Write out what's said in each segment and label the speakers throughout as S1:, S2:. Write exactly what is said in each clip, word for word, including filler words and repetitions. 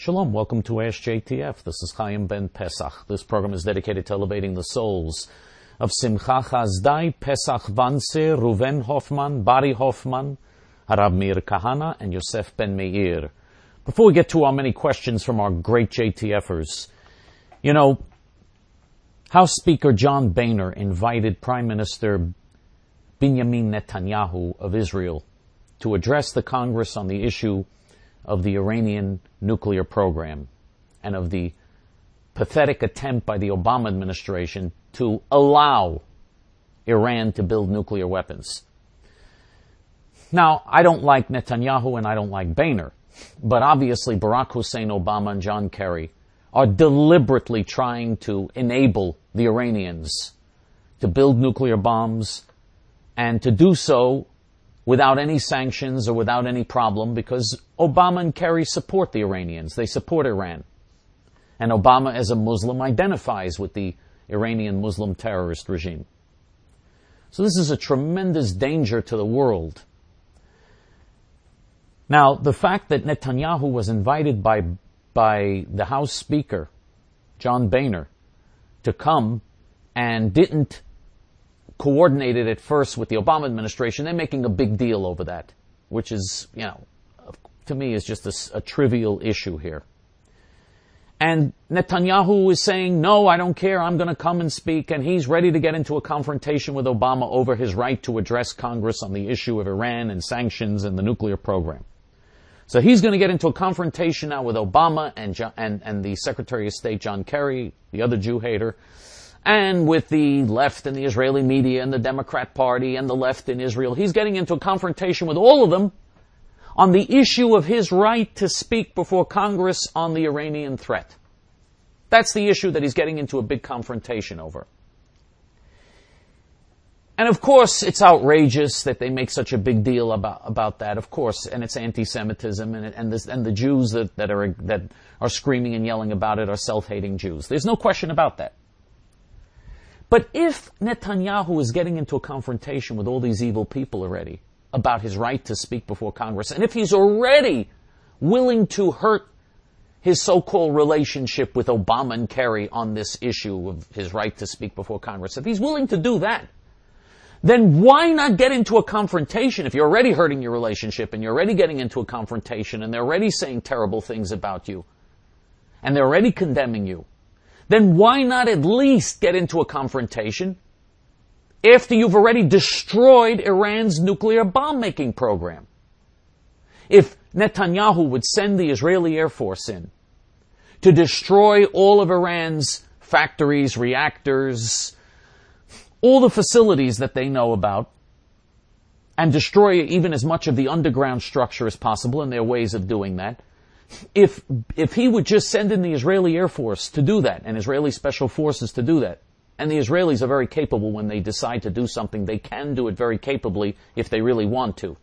S1: Shalom, welcome to Ask J T F. This is Chaim Ben Pesach. This program is dedicated to elevating the souls of Simcha Chazdai, Pesach Vanse, Ruven Hoffman, Bari Hoffman, Harab Meir Kahana, and Yosef Ben Meir. Before we get to our many questions from our great J T Fers, you know, House Speaker John Boehner invited Prime Minister Benjamin Netanyahu of Israel to address the Congress on the issue of the Iranian nuclear program and of the pathetic attempt by the Obama administration to allow Iran to build nuclear weapons. Now, I don't like Netanyahu and I don't like Boehner, but obviously Barack Hussein Obama and John Kerry are deliberately trying to enable the Iranians to build nuclear bombs and to do so without any sanctions or without any problem, because Obama and Kerry support the Iranians. They support Iran. And Obama, as a Muslim, identifies with the Iranian Muslim terrorist regime. So this is a tremendous danger to the world. Now, the fact that Netanyahu was invited by, by the House Speaker, John Boehner, to come and didn't coordinated at first with the Obama administration, they're making a big deal over that, which is, you know, to me is just a, a trivial issue here. And Netanyahu is saying, no, I don't care, I'm going to come and speak, and he's ready to get into a confrontation with Obama over his right to address Congress on the issue of Iran and sanctions and the nuclear program. So he's going to get into a confrontation now with Obama and, and, and the Secretary of State, John Kerry, the other Jew hater, and with the left and the Israeli media and the Democrat Party and the left in Israel. He's getting into a confrontation with all of them on the issue of his right to speak before Congress on the Iranian threat. That's the issue that he's getting into a big confrontation over. And of course, it's outrageous that they make such a big deal about, about that, of course, and it's anti-Semitism, and, and, this, and the Jews that, that, are, that are screaming and yelling about it are self-hating Jews. There's no question about that. But if Netanyahu is getting into a confrontation with all these evil people already about his right to speak before Congress, and if he's already willing to hurt his so-called relationship with Obama and Kerry on this issue of his right to speak before Congress, if he's willing to do that, then why not get into a confrontation? If you're already hurting your relationship and you're already getting into a confrontation and they're already saying terrible things about you and they're already condemning you, then why not at least get into a confrontation after you've already destroyed Iran's nuclear bomb-making program? If Netanyahu would send the Israeli Air Force in to destroy all of Iran's factories, reactors, all the facilities that they know about, and destroy even as much of the underground structure as possible, and there are ways of doing that, If if he would just send in the Israeli Air Force to do that, and Israeli Special Forces to do that, and the Israelis are very capable when they decide to do something, they can do it very capably if they really want to.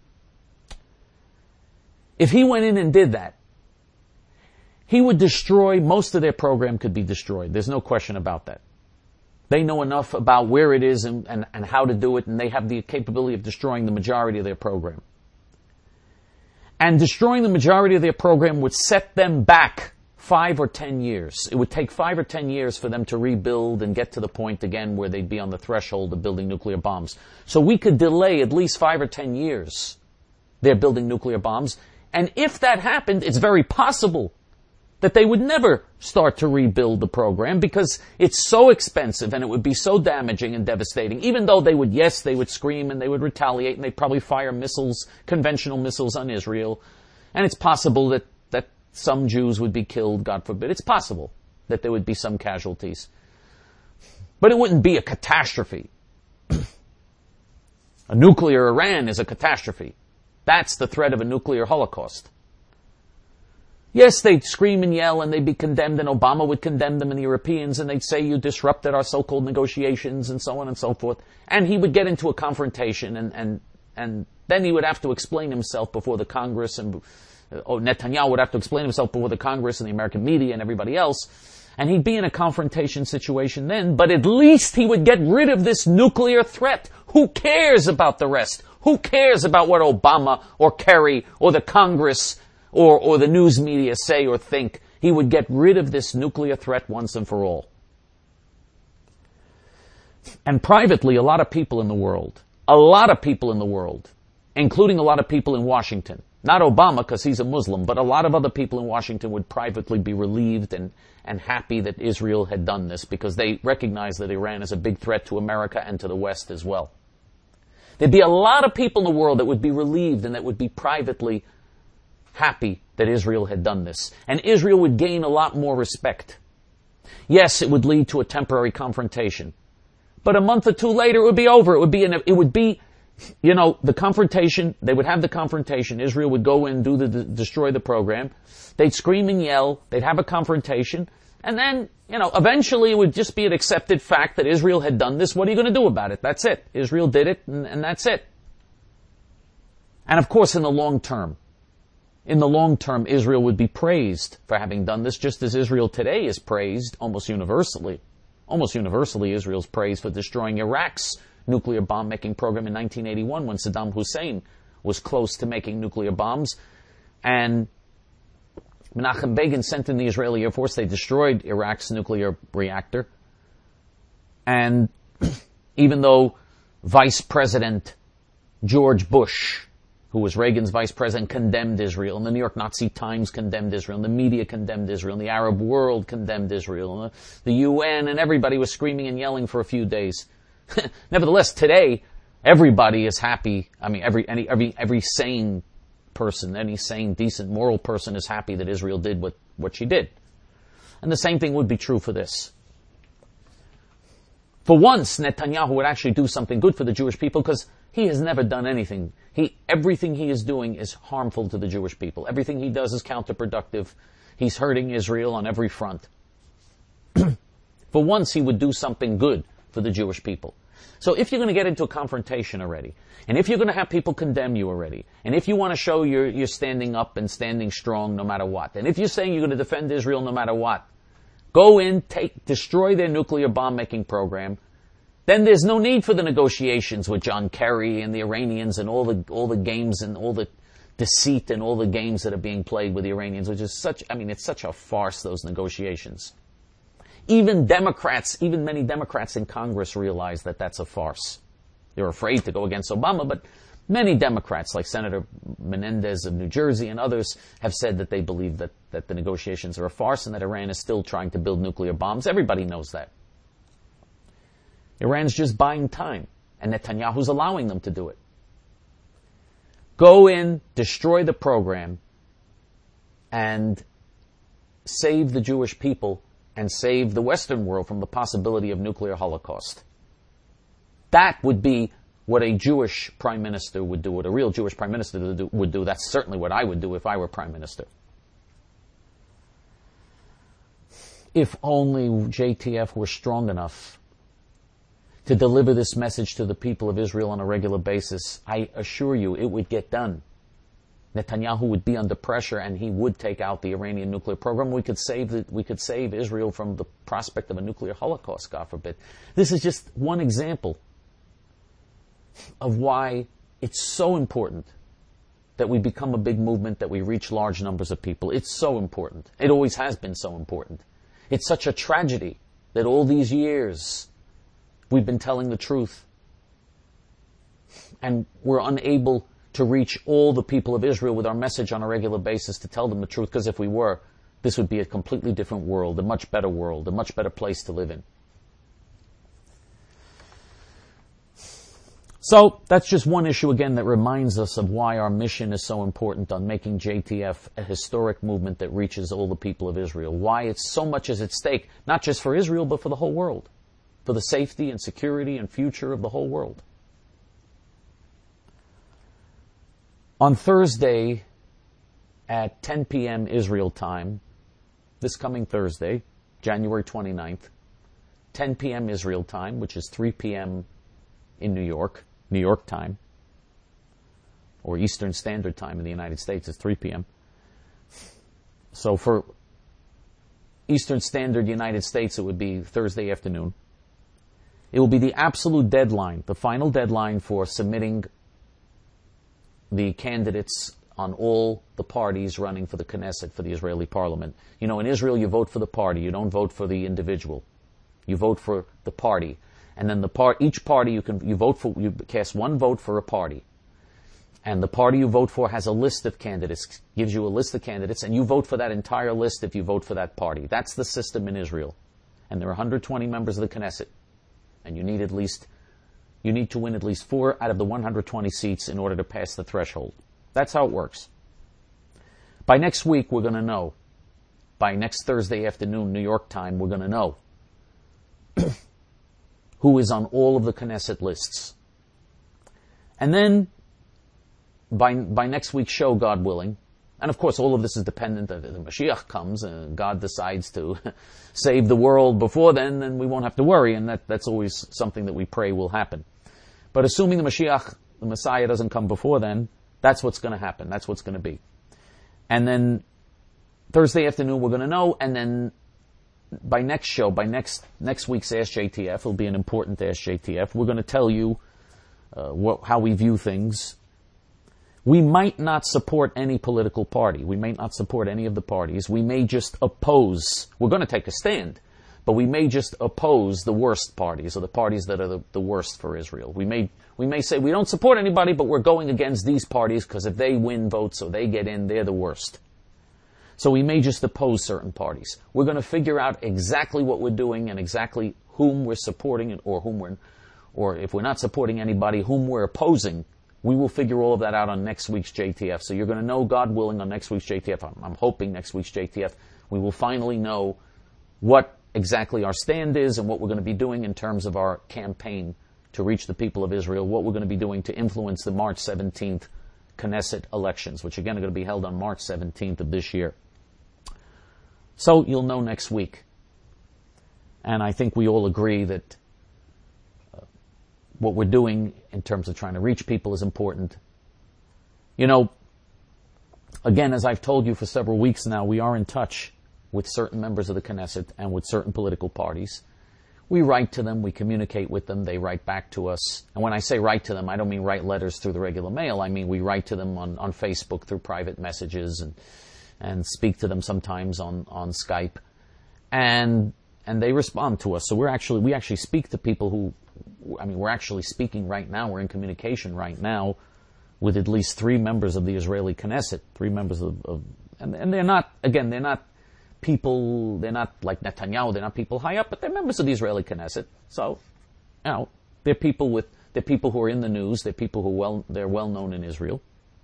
S1: If he went in and did that, he would destroy, most of their program could be destroyed. There's no question about that. They know enough about where it is and, and, and how to do it, and they have the capability of destroying the majority of their program. And destroying the majority of their program would set them back five or ten years. It would take five or ten years for them to rebuild and get to the point again where they'd be on the threshold of building nuclear bombs. So we could delay at least five or ten years their building nuclear bombs. And if that happened, it's very possible that they would never start to rebuild the program because it's so expensive and it would be so damaging and devastating. Even though they would, yes, they would scream and they would retaliate and they'd probably fire missiles, conventional missiles on Israel. And it's possible that, that some Jews would be killed, God forbid. It's possible that there would be some casualties. But it wouldn't be a catastrophe. A nuclear Iran is a catastrophe. That's the threat of a nuclear holocaust. Yes, they'd scream and yell and they'd be condemned, and Obama would condemn them and the Europeans, and they'd say you disrupted our so-called negotiations and so on and so forth. And he would get into a confrontation, and, and, and then he would have to explain himself before the Congress, and oh, Netanyahu would have to explain himself before the Congress and the American media and everybody else. And he'd be in a confrontation situation then, but at least he would get rid of this nuclear threat. Who cares about the rest? Who cares about what Obama or Kerry or the Congress or, or the news media say or think? He would get rid of this nuclear threat once and for all. And privately, a lot of people in the world, a lot of people in the world, including a lot of people in Washington, not Obama because he's a Muslim, but a lot of other people in Washington would privately be relieved and, and happy that Israel had done this because they recognize that Iran is a big threat to America and to the West as well. There'd be a lot of people in the world that would be relieved and that would be privately happy that Israel had done this. And Israel would gain a lot more respect. Yes, it would lead to a temporary confrontation. But a month or two later, it would be over. It would be, an, it would be, you know, the confrontation. They would have the confrontation. Israel would go in, do the, the destroy the program. They'd scream and yell. They'd have a confrontation. And then, you know, eventually it would just be an accepted fact that Israel had done this. What are you going to do about it? That's it. Israel did it, and, and that's it. And of course, in the long term, in the long term, Israel would be praised for having done this, just as Israel today is praised almost universally. Almost universally, Israel's praised for destroying Iraq's nuclear bomb-making program in nineteen eighty-one when Saddam Hussein was close to making nuclear bombs. And Menachem Begin sent in the Israeli Air Force. They destroyed Iraq's nuclear reactor. And even though Vice President George Bush, who was Reagan's vice president, condemned Israel, and the New York Nazi Times condemned Israel, and the media condemned Israel, and the Arab world condemned Israel, and the U N, and everybody was screaming and yelling for a few days. Nevertheless, today, everybody is happy. I mean, every, any, every, every sane person, any sane, decent, moral person is happy that Israel did what, what she did. And the same thing would be true for this. For once, Netanyahu would actually do something good for the Jewish people because he has never done anything. He, everything he is doing is harmful to the Jewish people. Everything he does is counterproductive. He's hurting Israel on every front. For once, he would do something good for the Jewish people. So if you're going to get into a confrontation already, and if you're going to have people condemn you already, and if you want to show you're, you're standing up and standing strong no matter what, and if you're saying you're going to defend Israel no matter what, go in, take, destroy their nuclear bomb-making program, then there's no need for the negotiations with John Kerry and the Iranians and all the all the games and all the deceit and all the games that are being played with the Iranians, which is such, I mean, it's such a farce, those negotiations. Even Democrats, even many Democrats in Congress realize that that's a farce. They're afraid to go against Obama, but many Democrats, like Senator Menendez of New Jersey and others, have said that they believe that, that the negotiations are a farce and that Iran is still trying to build nuclear bombs. Everybody knows that. Iran's just buying time, and Netanyahu's allowing them to do it. Go in, destroy the program, and save the Jewish people and save the Western world from the possibility of nuclear holocaust. That would be what a Jewish prime minister would do, what a real Jewish prime minister would do. That's certainly what I would do if I were prime minister. If only J T F were strong enough to deliver this message to the people of Israel on a regular basis, I assure you it would get done. Netanyahu would be under pressure and he would take out the Iranian nuclear program. We could save the, we could save Israel from the prospect of a nuclear holocaust, God forbid. This is just one example of why it's so important that we become a big movement, that we reach large numbers of people. It's so important. It always has been so important. It's such a tragedy that all these years we've been telling the truth, and we're unable to reach all the people of Israel with our message on a regular basis to tell them the truth, because if we were, this would be a completely different world, a much better world, a much better place to live in. So, that's just one issue again that reminds us of why our mission is so important on making J T F a historic movement that reaches all the people of Israel. Why it's so much is at stake, not just for Israel, but for the whole world. For the safety and security and future of the whole world. On Thursday at ten p.m. Israel time, this coming Thursday, January twenty-ninth, ten p.m. Israel time, which is three p.m. in New York, New York time, or Eastern Standard Time in the United States is three p.m. So for Eastern Standard United States, it would be Thursday afternoon. It will be the absolute deadline, the final deadline for submitting the candidates on all the parties running for the Knesset, for the Israeli parliament. You know, in Israel you vote for the party, you don't vote for the individual. You vote for the party. And then the part, each party you can, you vote for, you cast one vote for a party. And the party you vote for has a list of candidates, gives you a list of candidates, and you vote for that entire list if you vote for that party. That's the system in Israel. And there are one hundred twenty members of the Knesset. And you need at least, you need to win at least four out of the one hundred twenty seats in order to pass the threshold. That's how it works. By next week, we're going to know. By next Thursday afternoon, New York time, we're going to know who is on all of the Knesset lists. And then, by by next week's show, God willing, and of course all of this is dependent that the Mashiach comes and God decides to save the world before then, then we won't have to worry, and that, that's always something that we pray will happen. But assuming the Mashiach, the Messiah, doesn't come before then, that's what's going to happen. That's what's going to be. And then Thursday afternoon we're going to know, and then by next show, by next next week's Ask J T F, it'll be an important Ask J T F. We're going to tell you uh, what, how we view things. We might not support any political party. We may not support any of the parties. We may just oppose. We're going to take a stand, but we may just oppose the worst parties, or the parties that are the, the worst for Israel. We may we may say we don't support anybody, but we're going against these parties because if they win votes or they get in, they're the worst. So we may just oppose certain parties. We're going to figure out exactly what we're doing and exactly whom we're supporting, or whom we're, or if we're not supporting anybody, whom we're opposing. We will figure all of that out on next week's J T F. So you're going to know, God willing, on next week's J T F. I'm, I'm hoping next week's J T F, we will finally know what exactly our stand is and what we're going to be doing in terms of our campaign to reach the people of Israel, what we're going to be doing to influence the March seventeenth Knesset elections, which again are going to be held on March seventeenth of this year. So you'll know next week. And I think we all agree that uh, what we're doing in terms of trying to reach people is important. You know, again, as I've told you for several weeks now, we are in touch with certain members of the Knesset and with certain political parties. We write to them, we communicate with them, they write back to us. And when I say write to them, I don't mean write letters through the regular mail. I mean we write to them on, on Facebook through private messages and and speak to them sometimes on, on Skype. And and they respond to us. So we're actually, we actually speak to people who, I mean, we're actually speaking right now, we're in communication right now with at least three members of the Israeli Knesset, three members of, of and, and they're not, again, they're not people, they're not like Netanyahu, they're not people high up, but they're members of the Israeli Knesset. So, you know, they're people with, they're people who are in the news, they're people who well, they're well known in Israel.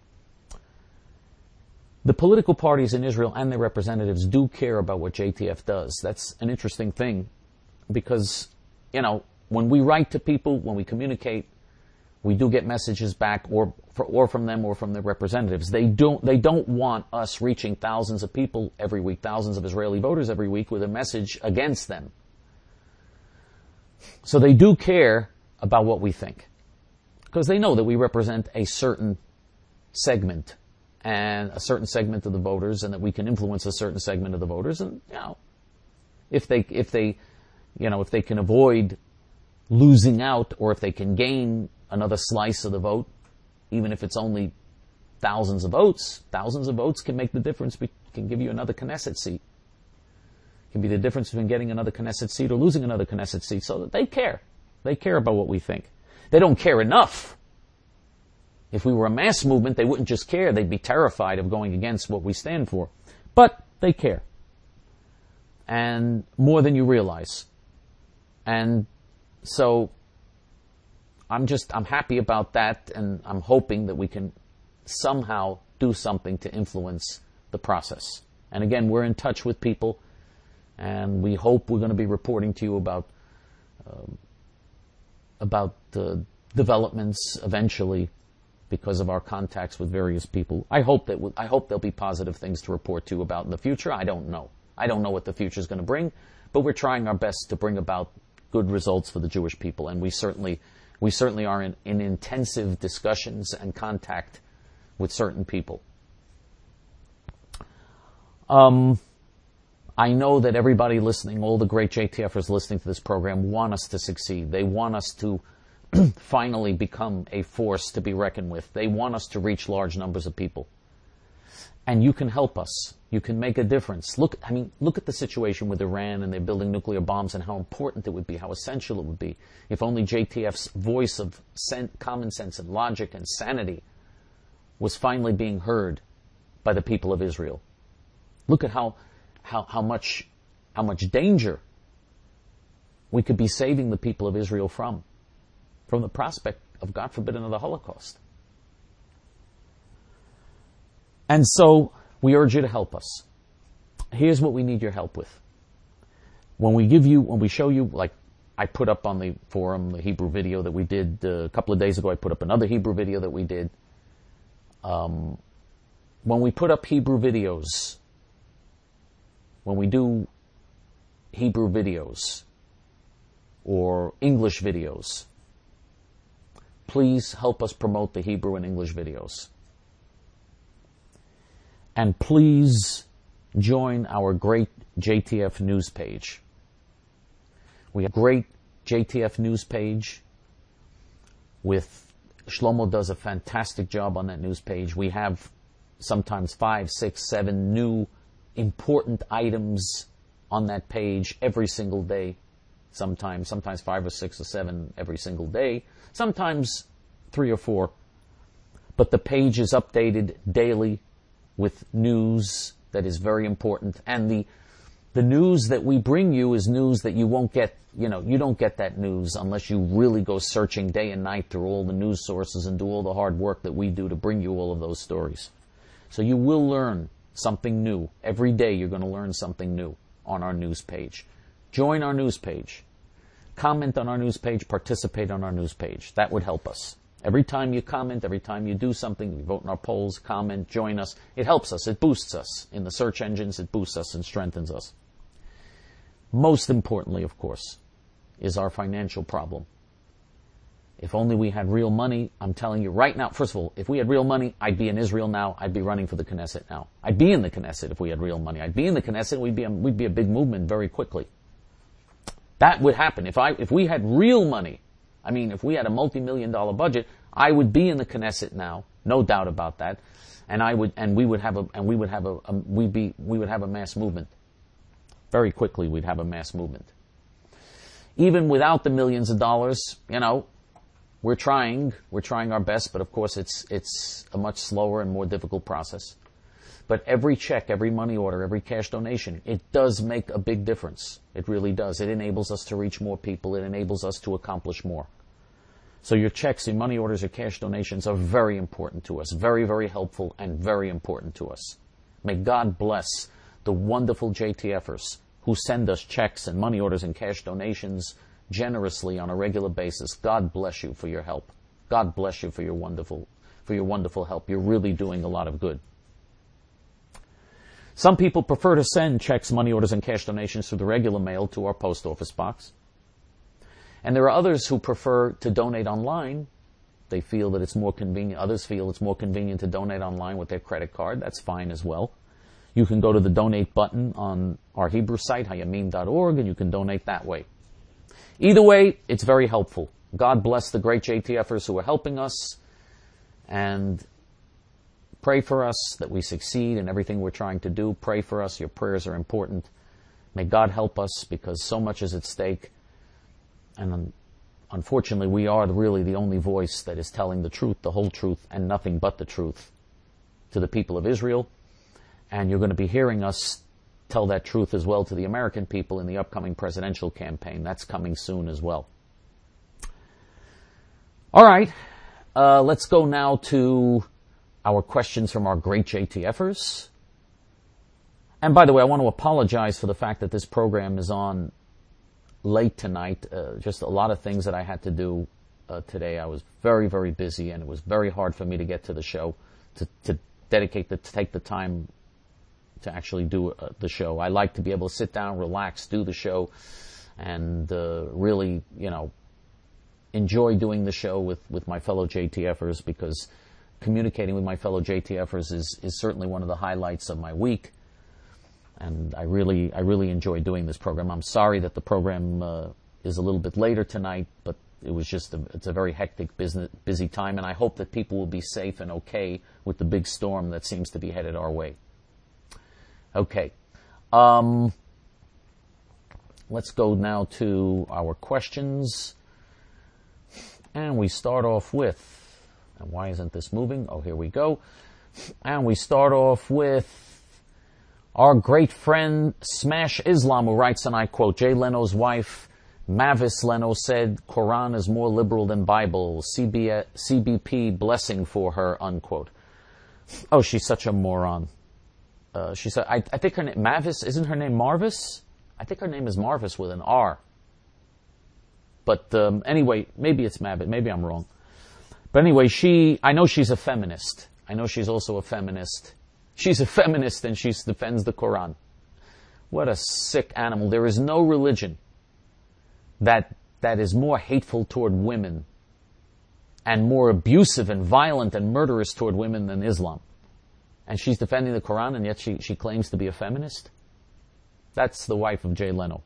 S1: The political parties in Israel and their representatives do care about what J T F does. That's an interesting thing because, you know, when we write to people, when we communicate, we do get messages back or for, or from them or from their representatives. They don't, they don't want us reaching thousands of people every week, thousands of Israeli voters every week with a message against them. So they do care about what we think because they know that we represent a certain segment and a certain segment of the voters, and that we can influence a certain segment of the voters. And, you know, if they, if they, you know, if they can avoid losing out, or if they can gain another slice of the vote, even if it's only thousands of votes, thousands of votes can make the difference, can give you another Knesset seat. It can be the difference between getting another Knesset seat or losing another Knesset seat. So they care. They care about what we think. They don't care enough. If we were a mass movement, they wouldn't just care. They'd be terrified of going against what we stand for. But they care. And more than you realize. And so I'm just, I'm happy about that, and I'm hoping that we can somehow do something to influence the process. And again, we're in touch with people, and we hope we're going to be reporting to you about uh, about uh, developments eventually, because of our contacts with various people. I hope that I hope there'll be positive things to report to you about in the future. I don't know. I don't know what the future is going to bring, but we're trying our best to bring about good results for the Jewish people, and we certainly we certainly are in, in intensive discussions and contact with certain people. Um, I know that everybody listening, all the great J T Fers listening to this program, want us to succeed. They want us to finally become a force to be reckoned with. They want us to reach large numbers of people. And you can help us. You can make a difference. Look, I mean, look at the situation with Iran and they're building nuclear bombs and how important it would be, how essential it would be if only J T F's voice of sen- common sense and logic and sanity was finally being heard by the people of Israel. Look at how, how, how much, how much danger we could be saving the people of Israel from, from the prospect of, God forbid, another Holocaust. And so, we urge you to help us. Here's what we need your help with. When we give you, when we show you, like I put up on the forum, the Hebrew video that we did uh, a couple of days ago, I put up another Hebrew video that we did. Um, when we put up Hebrew videos, when we do Hebrew videos or English videos, please help us promote the Hebrew and English videos. And please join our great J T F news page. We have a great J T F news page with, Shlomo does a fantastic job on that news page. We have sometimes five, six, seven new important items on that page every single day. Sometimes, sometimes five or six or seven every single day. Sometimes three or four. But the page is updated daily with news that is very important. And the the news that we bring you is news that you won't get, you know, you don't get that news unless you really go searching day and night through all the news sources and do all the hard work that we do to bring you all of those stories. So you will learn something new. Every day you're going to learn something new on our news page. Join our news page. Comment on our news page. Participate on our news page. That would help us. Every time you comment, every time you do something, you vote in our polls, comment, join us, it helps us, it boosts us. In the search engines, it boosts us and strengthens us. Most importantly, of course, is our financial problem. If only we had real money, I'm telling you right now, first of all, if we had real money, I'd be in Israel now, I'd be running for the Knesset now. I'd be in the Knesset if we had real money. I'd be in the Knesset, we'd be a, we'd be a big movement very quickly. That would happen. If I, if we had real money, I mean, if we had a multi-million dollar budget, I would be in the Knesset now, no doubt about that, and I would, and we would have a, and we would have a, a we'd be, we would have a mass movement. Very quickly, we'd have a mass movement. Even without the millions of dollars, you know, we're trying, we're trying our best, but of course, it's it's a much slower and more difficult process. But every check, every money order, every cash donation, it does make a big difference. It really does. It enables us to reach more people. It enables us to accomplish more. So your checks, your money orders, your cash donations are very important to us. Very, very helpful and very important to us. May God bless the wonderful J T Fers who send us checks and money orders and cash donations generously on a regular basis. God bless you for your help. God bless you for your wonderful, for your wonderful help. You're really doing a lot of good. Some people prefer to send checks, money orders, and cash donations through the regular mail to our post office box. And there are others who prefer to donate online. They feel that it's more convenient. Others feel it's more convenient to donate online with their credit card. That's fine as well. You can go to the donate button on our Hebrew site, hayamim dot org, and you can donate that way. Either way, it's very helpful. God bless the great J T Fers who are helping us, and pray for us that we succeed in everything we're trying to do. Pray for us. Your prayers are important. May God help us because so much is at stake. And unfortunately, we are really the only voice that is telling the truth, the whole truth, and nothing but the truth to the people of Israel. And you're going to be hearing us tell that truth as well to the American people in the upcoming presidential campaign. That's coming soon as well. All right. Uh, let's go now to our questions from our great J T Fers. And by the way, I want to apologize for the fact that this program is on late tonight. Uh, just a lot of things that I had to do uh, today. I was very, very busy, and it was very hard for me to get to the show, to, to dedicate, the, to take the time to actually do uh, the show. I like to be able to sit down, relax, do the show, and uh, really, you know, enjoy doing the show with, with my fellow J T Fers, because communicating with my fellow J T Fers is, is certainly one of the highlights of my week. And I really, I really enjoy doing this program. I'm sorry that the program uh, is a little bit later tonight, but it was just a, it's a very hectic business, busy time, and I hope that people will be safe and okay with the big storm that seems to be headed our way. Okay. Um, let's go now to our questions. And we start off with, and why isn't this moving? Oh, here we go. And we start off with our great friend Smash Islam, who writes, and I quote, Jay Leno's wife, Mavis Leno, said, Quran is more liberal than Bible. C B, C B P blessing for her, unquote. Oh, she's such a moron. Uh, she said, I, I think her name, Mavis, isn't her name Marvis? I think her name is Marvis with an R. But um, anyway, maybe it's Mavis. Maybe I'm wrong. But anyway, she, I know she's a feminist. I know she's also a feminist. She's a feminist and she defends the Quran. What a sick animal. There is no religion that that is more hateful toward women and more abusive and violent and murderous toward women than Islam. And she's defending the Quran, and yet she, she claims to be a feminist? That's the wife of Jay Leno.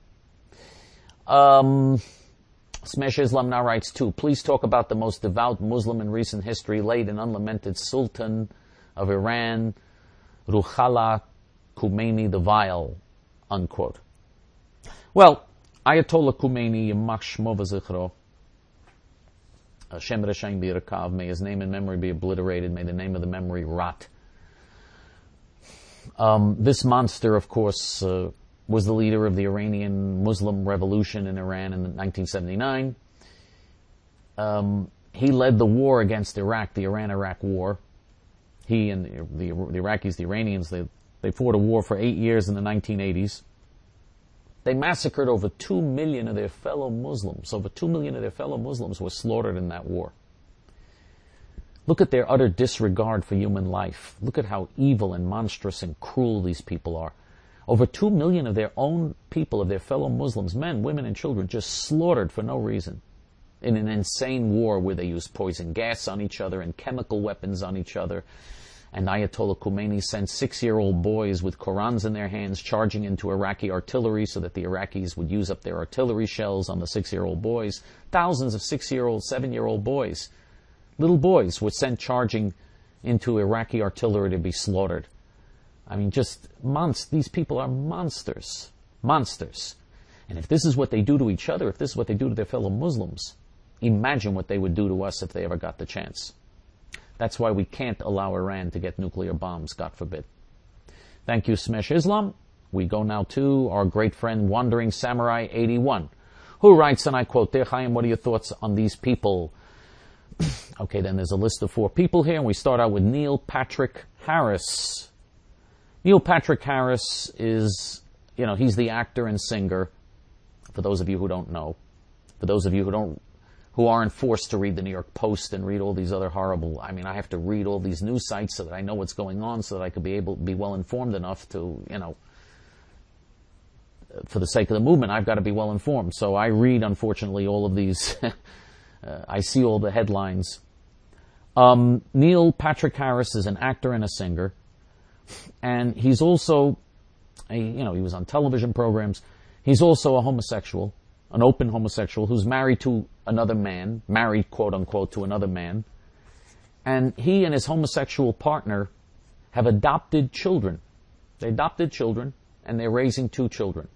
S1: Um, Smash Islam now writes too, please talk about the most devout Muslim in recent history, late and unlamented Sultan of Iran, Ruhollah Khomeini the Vile, unquote. Well, Ayatollah Khomeini, Yamach Shmo v'Zichro, Hashem Reshaim B'Yirkav, may his name and memory be obliterated, may the name of the memory rot. Um, this monster, of course, uh, was the leader of the Iranian Muslim revolution in Iran in nineteen seventy-nine. Um, he led the war against Iraq, the Iran-Iraq war. He and the, the, the Iraqis, the Iranians, they, they fought a war for eight years in the nineteen eighties. They massacred over two million of their fellow Muslims. Over two million of their fellow Muslims were slaughtered in that war. Look at their utter disregard for human life. Look at how evil and monstrous and cruel these people are. Over two million of their own people, of their fellow Muslims, men, women, and children, just slaughtered for no reason in an insane war where they used poison gas on each other and chemical weapons on each other. And Ayatollah Khomeini sent six-year-old boys with Qurans in their hands charging into Iraqi artillery so that the Iraqis would use up their artillery shells on the six-year-old boys. Thousands of six-year-old, seven-year-old boys, little boys, were sent charging into Iraqi artillery to be slaughtered. I mean, just monst- these people are monsters. Monsters. And if this is what they do to each other, if this is what they do to their fellow Muslims, imagine what they would do to us if they ever got the chance. That's why we can't allow Iran to get nuclear bombs, God forbid. Thank you, Smash Islam. We go now to our great friend Wandering Samurai eighty-one, who writes, and I quote, Dear Chaim, what are your thoughts on these people? Okay, then there's a list of four people here, and we start out with Neil Patrick Harris. Neil Patrick Harris is, you know, he's the actor and singer, for those of you who don't know. For those of you who don't who aren't forced to read the New York Post and read all these other horrible, I mean, I have to read all these news sites so that I know what's going on, so that I could be able to be well informed enough to, you know, for the sake of the movement, I've got to be well informed. So I read, unfortunately, all of these, uh, I see all the headlines. Um, Neil Patrick Harris is an actor and a singer, and he's also, a, you know, he was on television programs. He's also a homosexual, an open homosexual who's married to another man, married, quote unquote, to another man. And he and his homosexual partner have adopted children. They adopted children, and they're raising two children.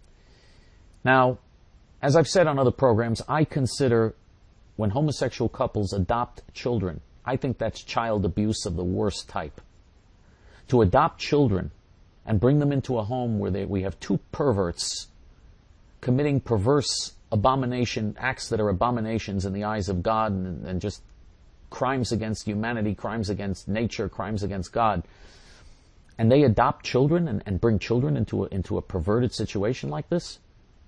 S1: Now, as I've said on other programs, I consider when homosexual couples adopt children, I think that's child abuse of the worst type. To adopt children and bring them into a home where they, we have two perverts committing perverse abomination, acts that are abominations in the eyes of God, and, and just crimes against humanity, crimes against nature, crimes against God. And they adopt children and, and bring children into a, into a perverted situation like this.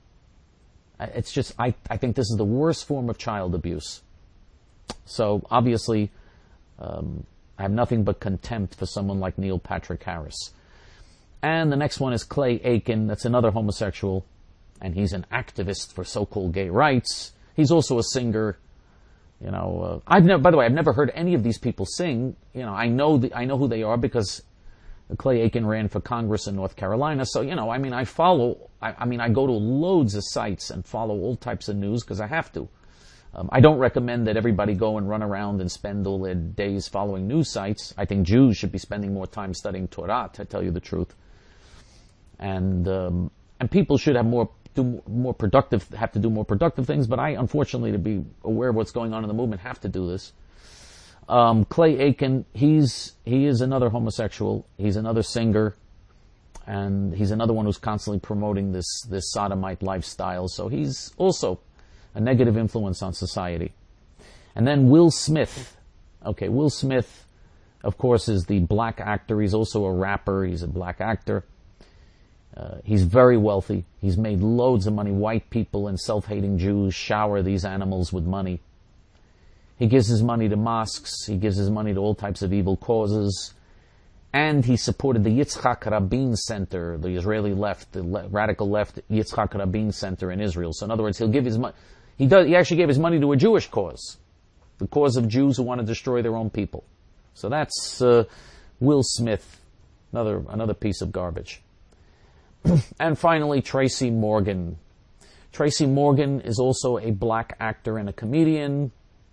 S1: It's just, I, I think this is the worst form of child abuse. So obviously, um, I have nothing but contempt for someone like Neil Patrick Harris. And the next one is Clay Aiken. That's another homosexual. And he's an activist for so-called gay rights. He's also a singer. You know, uh, I've never, by the way, I've never heard any of these people sing. You know, I know the, I know who they are because Clay Aiken ran for Congress in North Carolina. So, you know, I mean, I follow, I, I mean, I go to loads of sites and follow all types of news because I have to. Um, I don't recommend that everybody go and run around and spend all their days following news sites. I think Jews should be spending more time studying Torah, to tell you the truth. And um, and people should have more do more productive have to do more productive things. But I, unfortunately, to be aware of what's going on in the movement, have to do this. Um, Clay Aiken, he's he is another homosexual. He's another singer, and he's another one who's constantly promoting this this sodomite lifestyle. So he's also a negative influence on society. And then Will Smith. Okay, Will Smith, of course, is the black actor. He's also a rapper. He's a black actor. Uh, he's very wealthy. He's made loads of money. White people and self-hating Jews shower these animals with money. He gives his money to mosques. He gives his money to all types of evil causes. And he supported the Yitzhak Rabin Center, the Israeli left, the le- radical left Yitzhak Rabin Center in Israel. So in other words, he'll give his money. He does. He actually gave his money to a Jewish cause, the cause of Jews who want to destroy their own people. So that's uh, Will Smith, another another piece of garbage. And finally, Tracy Morgan. Tracy Morgan is also a black actor and a comedian,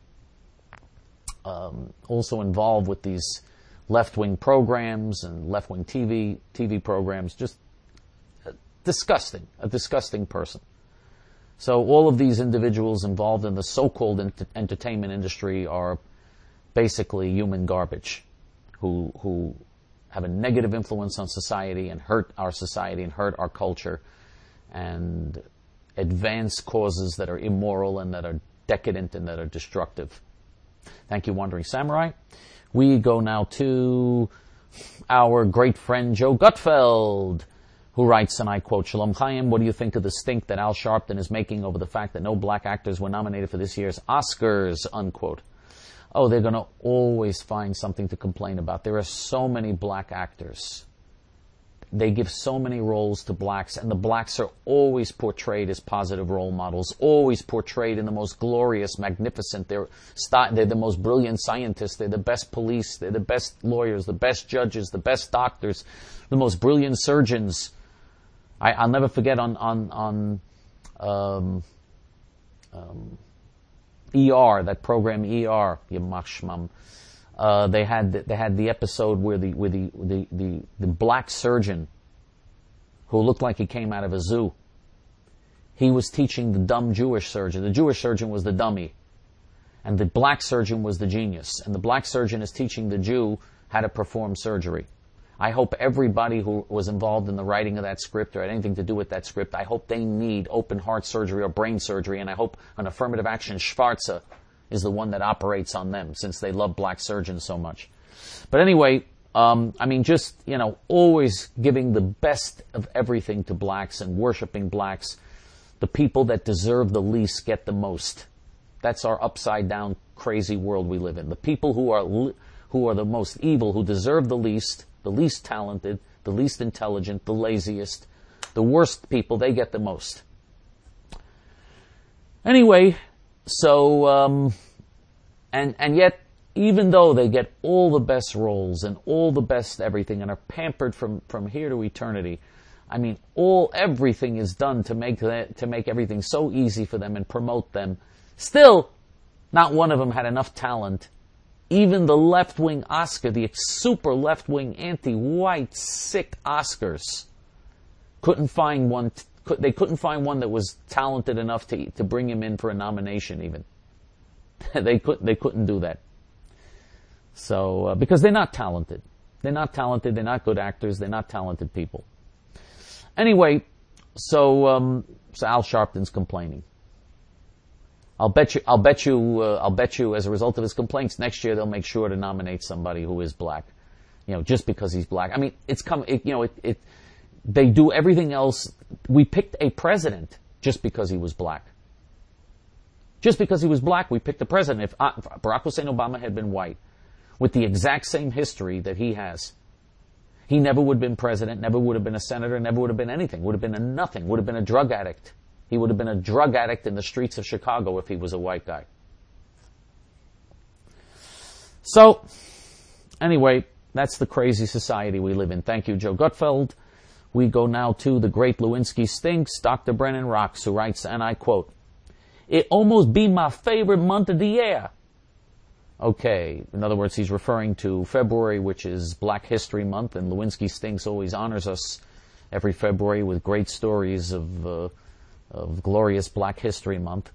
S1: um, also involved with these left-wing programs and left-wing T V T V programs. Just uh, disgusting, a disgusting person. So all of these individuals involved in the so-called ent- entertainment industry are basically human garbage, who who have a negative influence on society and hurt our society and hurt our culture and advance causes that are immoral and that are decadent and that are destructive. Thank you, Wandering Samurai. We go now to our great friend Joe Gutfeld, who writes, and I quote, Shalom Chaim, what do you think of the stink that Al Sharpton is making over the fact that no black actors were nominated for this year's Oscars, unquote. Oh, they're going to always find something to complain about. There are so many black actors. They give so many roles to blacks, and the blacks are always portrayed as positive role models, always portrayed in the most glorious, magnificent. They're, they're the most brilliant scientists. They're the best police. They're the best lawyers, the best judges, the best doctors, the most brilliant surgeons. I, I'll never forget on on on um, um, E R, that program E R, Yamach Shmam. Uh, they had the, they had the episode where the where the, the the the black surgeon, who looked like he came out of a zoo, he was teaching the dumb Jewish surgeon. The Jewish surgeon was the dummy, and the black surgeon was the genius. And the black surgeon is teaching the Jew how to perform surgery. I hope everybody who was involved in the writing of that script or had anything to do with that script, I hope they need open heart surgery or brain surgery, and I hope an affirmative action Schwarze is the one that operates on them, since they love black surgeons so much. But anyway, um, I mean, just, you know, always giving the best of everything to blacks and worshiping blacks. The people that deserve the least get the most. That's our upside down, crazy world we live in. The people who are li- who are the most evil, who deserve the least, the least talented, the least intelligent, the laziest, the worst people, they get the most. Anyway, so, um, and, and yet, even though they get all the best roles and all the best everything and are pampered from, from here to eternity, I mean, all, everything is done to make that, to make everything so easy for them and promote them. Still, not one of them had enough talent. Even the left-wing Oscar, the super left-wing, anti-white, sick Oscars, couldn't find one. T- they couldn't find one that was talented enough to to bring him in for a nomination. Even they couldn't. They couldn't do that. So uh, because they're not talented, they're not talented. They're not good actors. They're not talented people. Anyway, so um, so Al Sharpton's complaining. I'll bet you, I'll bet you, uh, I'll bet you as a result of his complaints, next year they'll make sure to nominate somebody who is black. You know, just because he's black. I mean, it's come, it, you know, it, it, they do everything else. We picked a president just because he was black. Just because he was black, we picked a president. If uh, Barack Hussein Obama had been white, with the exact same history that he has, he never would have been president, never would have been a senator, never would have been anything. Would have been a nothing. Would have been a drug addict. He would have been a drug addict in the streets of Chicago if he was a white guy. So, anyway, that's the crazy society we live in. Thank you, Joe Gutfeld. We go now to the great Lewinsky Stinks, Doctor Brennan Rocks, who writes, and I quote, It almost be my favorite month of the year. Okay, in other words, he's referring to February, which is Black History Month, and Lewinsky Stinks always honors us every February with great stories of, uh, of glorious Black History Month.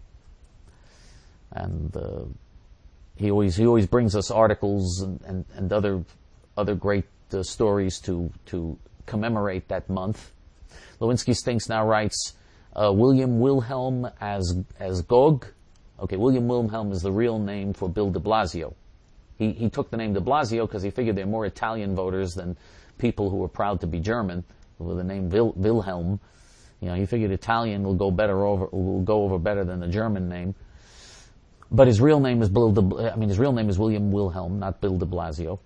S1: And uh, he always he always brings us articles and, and, and other other great uh, stories to to commemorate that month. Lewinsky Stinks now writes, uh, William Wilhelm as as Gog. Okay, William Wilhelm is the real name for Bill de Blasio. He he took the name de Blasio because he figured they're more Italian voters than people who are proud to be German with the name Wil, Wilhelm. You know, he figured Italian will go better over will go over better than the German name. But his real name is Bill de, I mean his real name is William Wilhelm, not Bill de Blasio.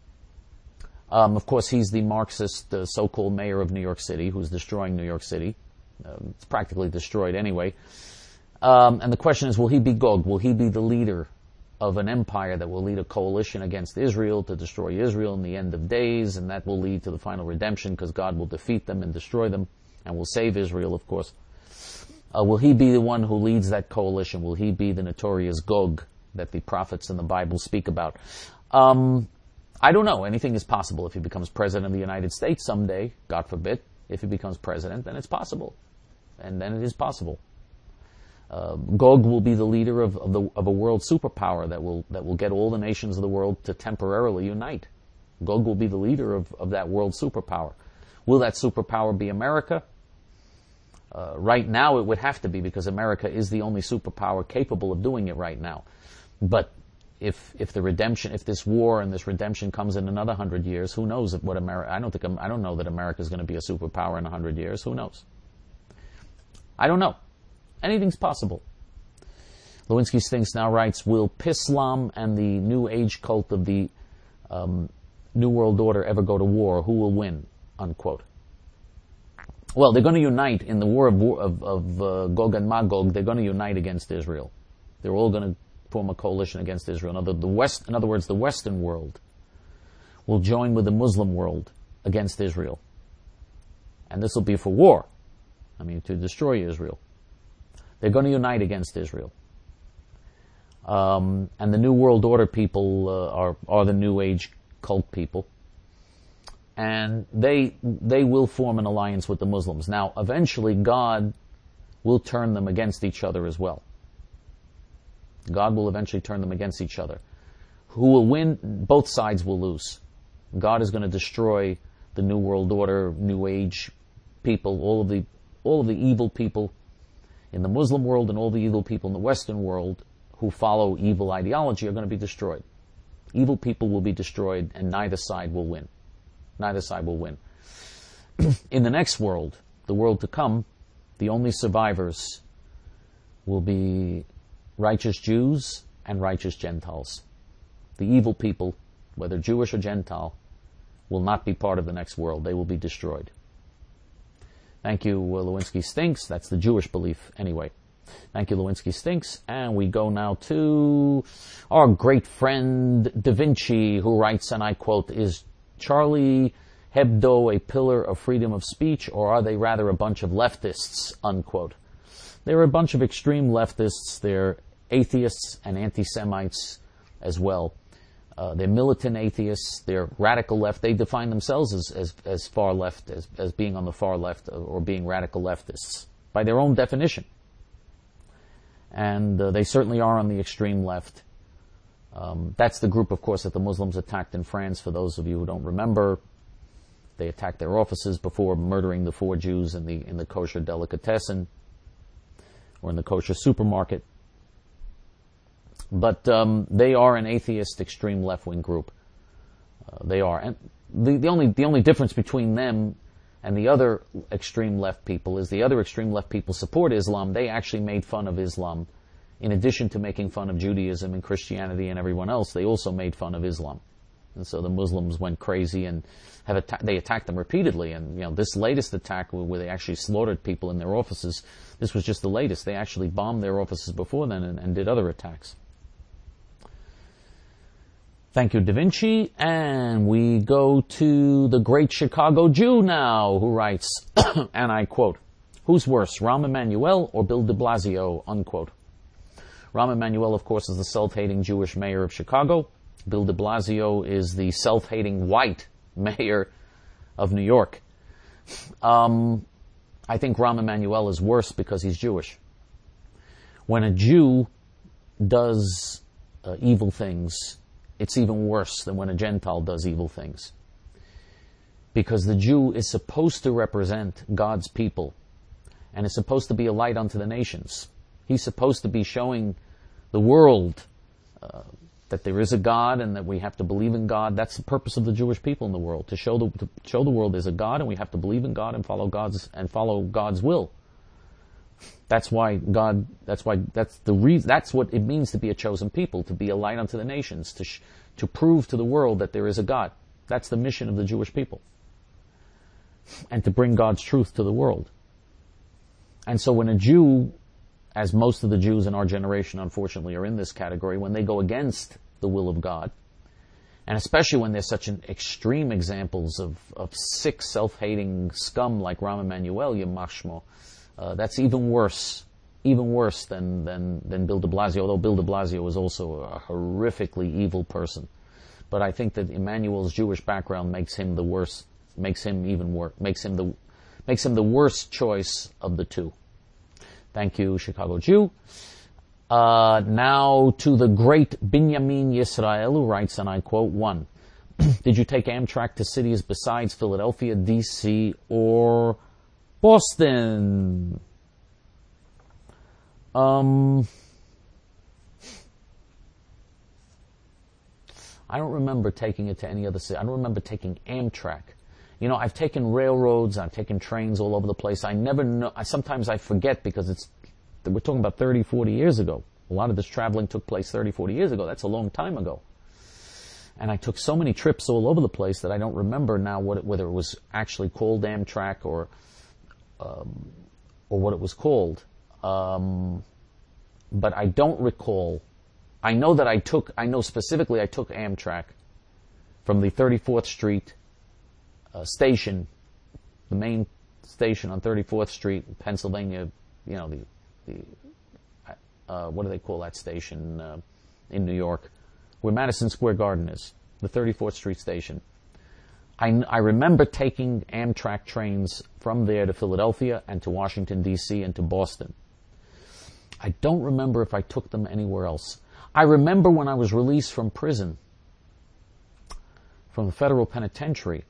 S1: Um, of course, he's the Marxist uh, so-called mayor of New York City who's destroying New York City. Uh, it's practically destroyed anyway. Um, and the question is, will he be Gog? Will he be the leader of an empire that will lead a coalition against Israel to destroy Israel in the end of days, and that will lead to the final redemption because God will defeat them and destroy them and will save Israel, of course. Uh, will he be the one who leads that coalition? Will he be the notorious Gog that the prophets in the Bible speak about? Um, I don't know. Anything is possible. If he becomes president of the United States someday, God forbid, if he becomes president, then it's possible. And then it is possible. Uh, Gog will be the leader of, of, the, of a world superpower that will that will get all the nations of the world to temporarily unite. Gog will be the leader of, of that world superpower. Will that superpower be America? Uh, right now it would have to be, because America is the only superpower capable of doing it right now. But if if the redemption, if this war and this redemption comes in another hundred years, who knows what America? I don't think I don't know that America is going to be a superpower in a hundred years. Who knows? I don't know. Anything's possible. Lewinsky Stinks now writes, will Pislam and the New Age cult of the um, New World Order ever go to war? Who will win? Unquote. Well, they're going to unite in the war of, of, of uh, Gog and Magog. They're going to unite against Israel. They're all going to form a coalition against Israel. In other, the West, in other words, the Western world will join with the Muslim world against Israel. And this will be for war. I mean, to destroy Israel. They're going to unite against Israel. Um, and the New World Order people uh, are, are the New Age cult people. And they they will form an alliance with the Muslims. Now, eventually, God will turn them against each other as well. God will eventually turn them against each other. Who will win? Both sides will lose. God is going to destroy the New World Order, New Age people, all of the all of the evil people in the Muslim world and all the evil people in the Western world who follow evil ideology are going to be destroyed. Evil people will be destroyed, and neither side will win. Neither side will win. In the next world, the world to come, the only survivors will be righteous Jews and righteous Gentiles. The evil people, whether Jewish or Gentile, will not be part of the next world. They will be destroyed. Thank you, uh, Lewinsky Stinks. That's the Jewish belief, anyway. Thank you, Lewinsky Stinks. And we go now to our great friend Da Vinci, who writes, and I quote, is Charlie Hebdo a pillar of freedom of speech, or are they rather a bunch of leftists, unquote. They're a bunch of extreme leftists. They're atheists and anti-Semites as well. Uh, they're militant atheists. They're radical left. They define themselves as, as, as far left, as, as being on the far left or being radical leftists by their own definition. And uh, they certainly are on the extreme left. Um, that's the group, of course, that the Muslims attacked in France. For those of you who don't remember, they attacked their offices before murdering the four Jews in the in the kosher delicatessen or in the kosher supermarket. But um, they are an atheist, extreme left-wing group. Uh, they are, and the, the only the only difference between them and the other extreme left people is the other extreme left people support Islam. They actually made fun of Islam. In addition to making fun of Judaism and Christianity and everyone else, they also made fun of Islam. And so the Muslims went crazy and have atta- they attacked them repeatedly. And you know, this latest attack where they actually slaughtered people in their offices, this was just the latest. They actually bombed their offices before then and, and did other attacks. Thank you, Da Vinci. And we go to the great Chicago Jew now, who writes, and I quote, Who's worse, Rahm Emanuel or Bill de Blasio, unquote. Rahm Emanuel, of course, is the self-hating Jewish mayor of Chicago. Bill de Blasio is the self-hating white mayor of New York. Um, I think Rahm Emanuel is worse because he's Jewish. When a Jew does uh, evil things, it's even worse than when a Gentile does evil things. Because the Jew is supposed to represent God's people and is supposed to be a light unto the nations. He's supposed to be showing the world uh, that there is a God and that we have to believe in God. That's the purpose of the Jewish people in the world, to show the to show the world there's a God and we have to believe in God and follow God's and follow God's will. That's why God. That's why. That's the reason. That's what it means to be a chosen people, to be a light unto the nations, to sh- to prove to the world that there is a God. That's the mission of the Jewish people, and to bring God's truth to the world. And so, when a Jew, as most of the Jews in our generation, unfortunately, are in this category, when they go against the will of God, and especially when there's such an extreme examples of of sick, self-hating scum like Rahm Emanuel, Yamach Shmo. Uh, that's even worse, even worse than, than, than Bill de Blasio, although Bill de Blasio was also a horrifically evil person. But I think that Emmanuel's Jewish background makes him the worst, makes him even worse, makes him the, makes him the worst choice of the two. Thank you, Chicago Jew. Uh, now to the great Binyamin Yisrael, who writes, and I quote, one, did you take Amtrak to cities besides Philadelphia, D C, or Boston? Um, I don't remember taking it to any other city. I don't remember taking Amtrak. You know, I've taken railroads, I've taken trains all over the place. I never know, I, sometimes I forget because it's, we're talking about thirty, forty years ago. A lot of this traveling took place thirty, forty years ago. That's a long time ago. And I took so many trips all over the place that I don't remember now what it, whether it was actually called Amtrak or Um, or what it was called. Um, but I don't recall. I know that I took, I know specifically I took Amtrak from the thirty-fourth Street uh, station, the main station on thirty-fourth Street, Pennsylvania, you know, the, the uh, what do they call that station uh, in New York, where Madison Square Garden is, the thirty-fourth Street station. I, I remember taking Amtrak trains from there to Philadelphia and to Washington, D C and to Boston. I don't remember if I took them anywhere else. I remember when I was released from prison, from the federal penitentiary,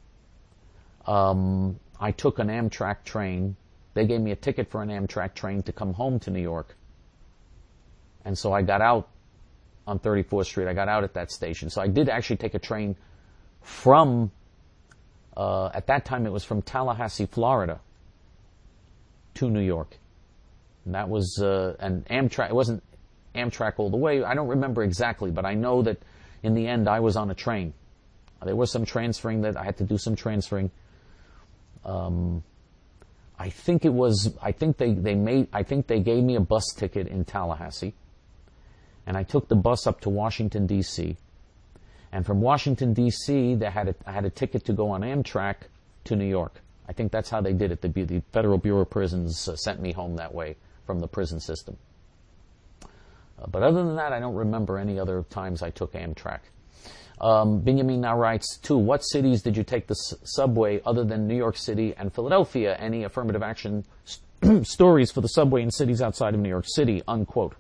S1: um, I took an Amtrak train. They gave me a ticket for an Amtrak train to come home to New York. And so I got out on thirty-fourth Street. I got out at that station. So I did actually take a train from, uh, at that time it was from Tallahassee, Florida, to New York. And that was, uh, an Amtrak, it wasn't Amtrak all the way. I don't remember exactly, but I know that in the end I was on a train. There was some transferring that I had to do some transferring. Um, I think it was, I think they, they made, I think they gave me a bus ticket in Tallahassee. And I took the bus up to Washington, D C And from Washington, D C, they had a, I had a ticket to go on Amtrak to New York. I think that's how they did it. The, the Federal Bureau of Prisons uh, sent me home that way from the prison system. Uh, but other than that, I don't remember any other times I took Amtrak. Um, Benjamin now writes, two, what cities did you take the s- subway other than New York City and Philadelphia? Any affirmative action st- stories for the subway in cities outside of New York City? Unquote.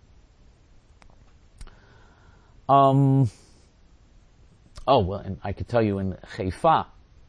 S1: Um... Oh, well, and I could tell you in Haifa,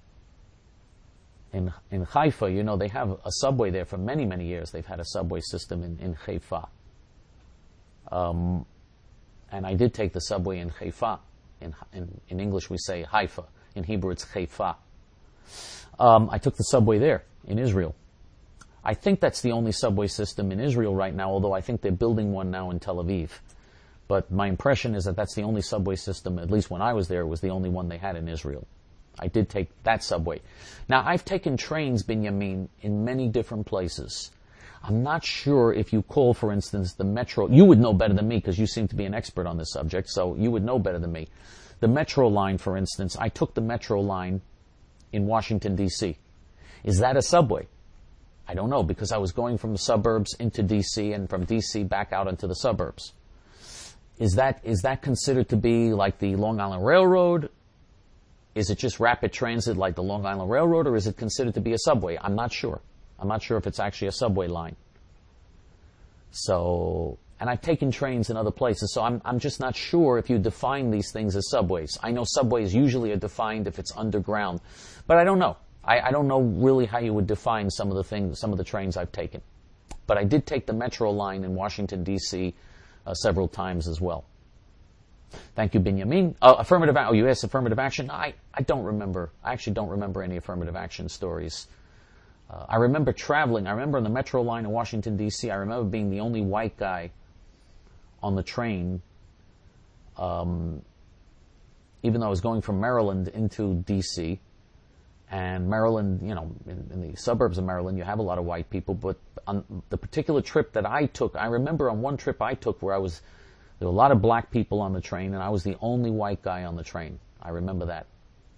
S1: in, in Haifa, you know, they have a subway there for many, many years. They've had a subway system in, in Haifa. Um, and I did take the subway in Haifa. In, in, in English we say Haifa. In Hebrew it's Haifa. Um, I took the subway there in Israel. I think that's the only subway system in Israel right now, although I think they're building one now in Tel Aviv. But my impression is that that's the only subway system, at least when I was there, it was the only one they had in Israel. I did take that subway. Now, I've taken trains, Binyamin, in many different places. I'm not sure if you call, for instance, the Metro. You would know better than me because you seem to be an expert on this subject, so you would know better than me. The Metro line, for instance, I took the Metro line in Washington, D C Is that a subway? I don't know, because I was going from the suburbs into D C and from D C back out into the suburbs. Is that is that considered to be like the Long Island Railroad? Is it just rapid transit like the Long Island Railroad, or is it considered to be a subway? I'm not sure. I'm not sure if it's actually a subway line. So, and I've taken trains in other places, so I'm I'm just not sure if you define these things as subways. I know subways usually are defined if it's underground, but I don't know. I, I don't know really how you would define some of the things, some of the trains I've taken. But I did take the Metro line in Washington, D C uh, several times as well. Thank you, Benjamin. Uh, affirmative action. Oh, you asked affirmative action? I, I don't remember. I actually don't remember any affirmative action stories. Uh, I remember traveling. I remember on the Metro line in Washington, D C, I remember being the only white guy on the train, um, even though I was going from Maryland into D C. And Maryland, you know, in, in the suburbs of Maryland, you have a lot of white people. But on the particular trip that I took, I remember on one trip I took where I was, there were a lot of black people on the train, and I was the only white guy on the train. I remember that.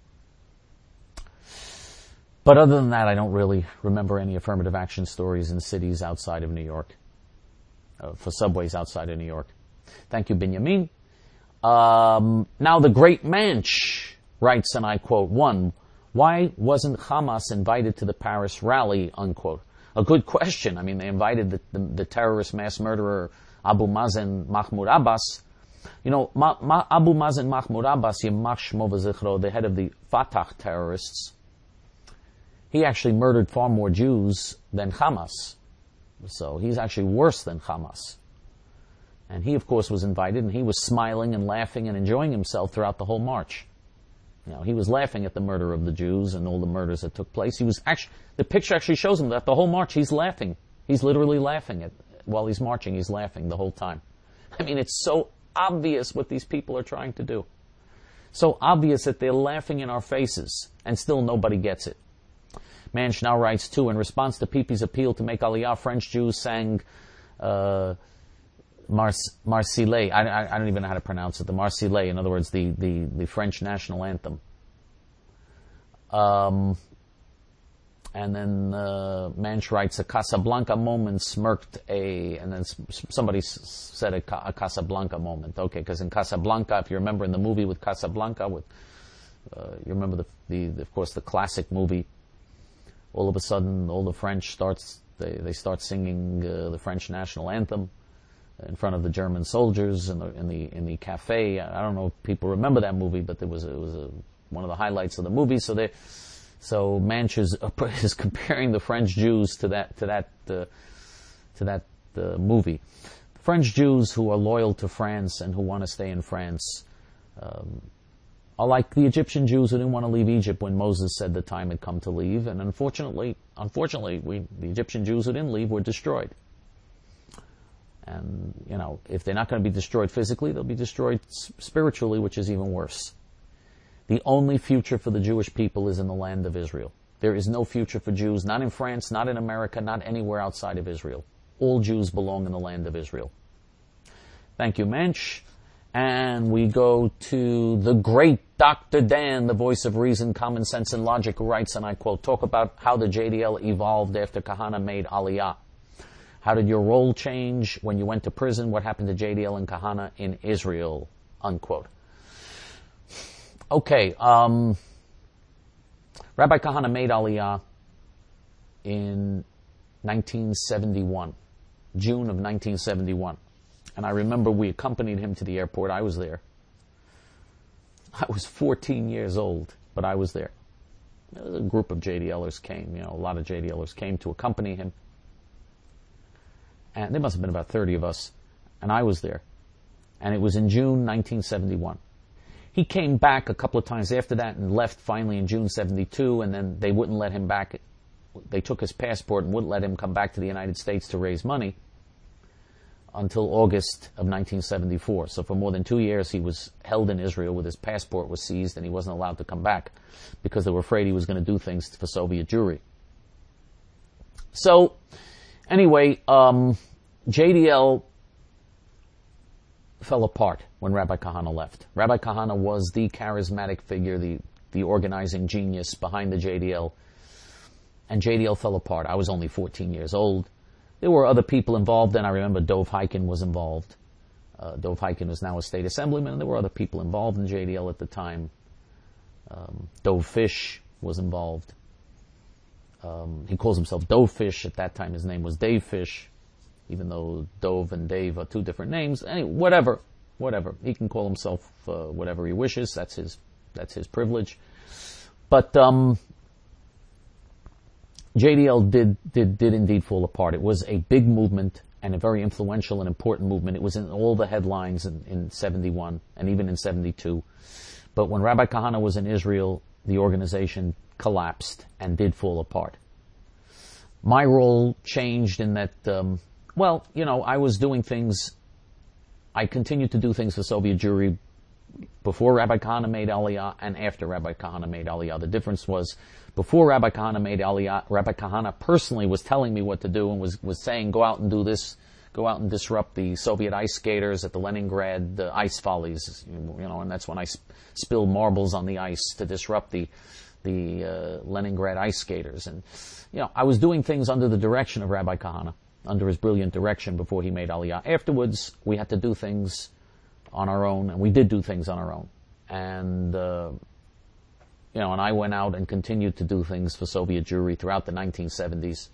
S1: But other than that, I don't really remember any affirmative action stories in cities outside of New York, uh, for subways outside of New York. Thank you, Benjamin. Um, now the great Manch writes, and I quote, one, why wasn't Hamas invited to the Paris rally, unquote? A good question. I mean, they invited the, the, the terrorist mass murderer Abu Mazen Mahmoud Abbas. You know, Ma, Ma, Abu Mazen Mahmoud Abbas, Yamach Shmo v'zichro, the head of the Fatah terrorists, he actually murdered far more Jews than Hamas. So he's actually worse than Hamas. And he, of course, was invited, and he was smiling and laughing and enjoying himself throughout the whole march. You know, he was laughing at the murder of the Jews and all the murders that took place. He was actually, the picture actually shows him that the whole march he's laughing. He's literally laughing at, while he's marching, he's laughing the whole time. I mean, it's so obvious what these people are trying to do. So obvious that they're laughing in our faces, and still nobody gets it. Manch now writes, too, in response to Pipi's appeal to make Aliyah, French Jews sang uh, Mars, Marseillaise. I, I, I don't even know how to pronounce it. The Marseillaise, in other words, the, the, the French national anthem. Um, and then uh, Manch writes, a Casablanca moment smirked a, and then somebody s- said a, a Casablanca moment. Okay, because in Casablanca, if you remember in the movie with Casablanca, with uh, you remember the, the, the, of course, the classic movie. All of a sudden, all the French starts, they, they start singing uh, the French national anthem in front of the German soldiers in the in the in the cafe. I don't know if people remember that movie, but there was a, it was a, one of the highlights of the movie. So they, so Manch is, is comparing the French Jews to that to that uh, to that uh, movie. The French Jews who are loyal to France and who want to stay in France um, are like the Egyptian Jews who didn't want to leave Egypt when Moses said the time had come to leave. And unfortunately, unfortunately, we the Egyptian Jews who didn't leave were destroyed. And, you know, if they're not going to be destroyed physically, they'll be destroyed spiritually, which is even worse. The only future for the Jewish people is in the land of Israel. There is no future for Jews, not in France, not in America, not anywhere outside of Israel. All Jews belong in the land of Israel. Thank you, Mensch. And we go to the great Doctor Dan, the voice of reason, common sense, and logic, who writes, and I quote, talk about how the J D L evolved after Kahana made Aliyah. How did your role change when you went to prison? What happened to J D L and Kahana in Israel? Unquote. Okay, um, Rabbi Kahana made Aliyah in nineteen seventy-one, June of nineteen seventy-one. And I remember we accompanied him to the airport. I was there. I was fourteen years old, but I was there. A group of J D Lers came, you know, a lot of J D Lers came to accompany him. And there must have been about thirty of us, and I was there. And it was in June nineteen seventy-one. He came back a couple of times after that and left finally in June seventy-two, and then they wouldn't let him back. They took his passport and wouldn't let him come back to the United States to raise money until August of nineteen seventy-four. So for more than two years he was held in Israel with his passport was seized, and he wasn't allowed to come back because they were afraid he was going to do things for Soviet Jewry. So, anyway, um, J D L fell apart when Rabbi Kahana left. Rabbi Kahana was the charismatic figure, the, the organizing genius behind the J D L. and J D L fell apart. I was only fourteen years old. There were other people involved, and I remember Dov Hikind was involved. Uh, Dov Hikind was now a state assemblyman, and there were other people involved in J D L at the time. Um, Dov Fish was involved. Um, he calls himself Dove Fish. At that time, his name was Dave Fish, even though Dove and Dave are two different names. Anyway, whatever, whatever. He can call himself uh, whatever he wishes. That's his, that's his privilege. But um, J D L did, did, did indeed fall apart. It was a big movement and a very influential and important movement. It was in all the headlines in, in seventy-one and even in seventy-two. But when Rabbi Kahana was in Israel, the organization collapsed and did fall apart. My role changed in that, um, well, you know, I was doing things, I continued to do things for Soviet Jewry before Rabbi Kahana made Aliyah and after Rabbi Kahana made Aliyah. The difference was, before Rabbi Kahana made Aliyah, Rabbi Kahana personally was telling me what to do and was, was saying, go out and do this, go out and disrupt the Soviet ice skaters at the Leningrad uh, ice follies, you know, and that's when I sp- spilled marbles on the ice to disrupt the the uh, Leningrad ice skaters. And, you know, I was doing things under the direction of Rabbi Kahana, under his brilliant direction before he made Aliyah. Afterwards, we had to do things on our own, and we did do things on our own. And, uh, you know, and I went out and continued to do things for Soviet Jewry throughout the nineteen seventies,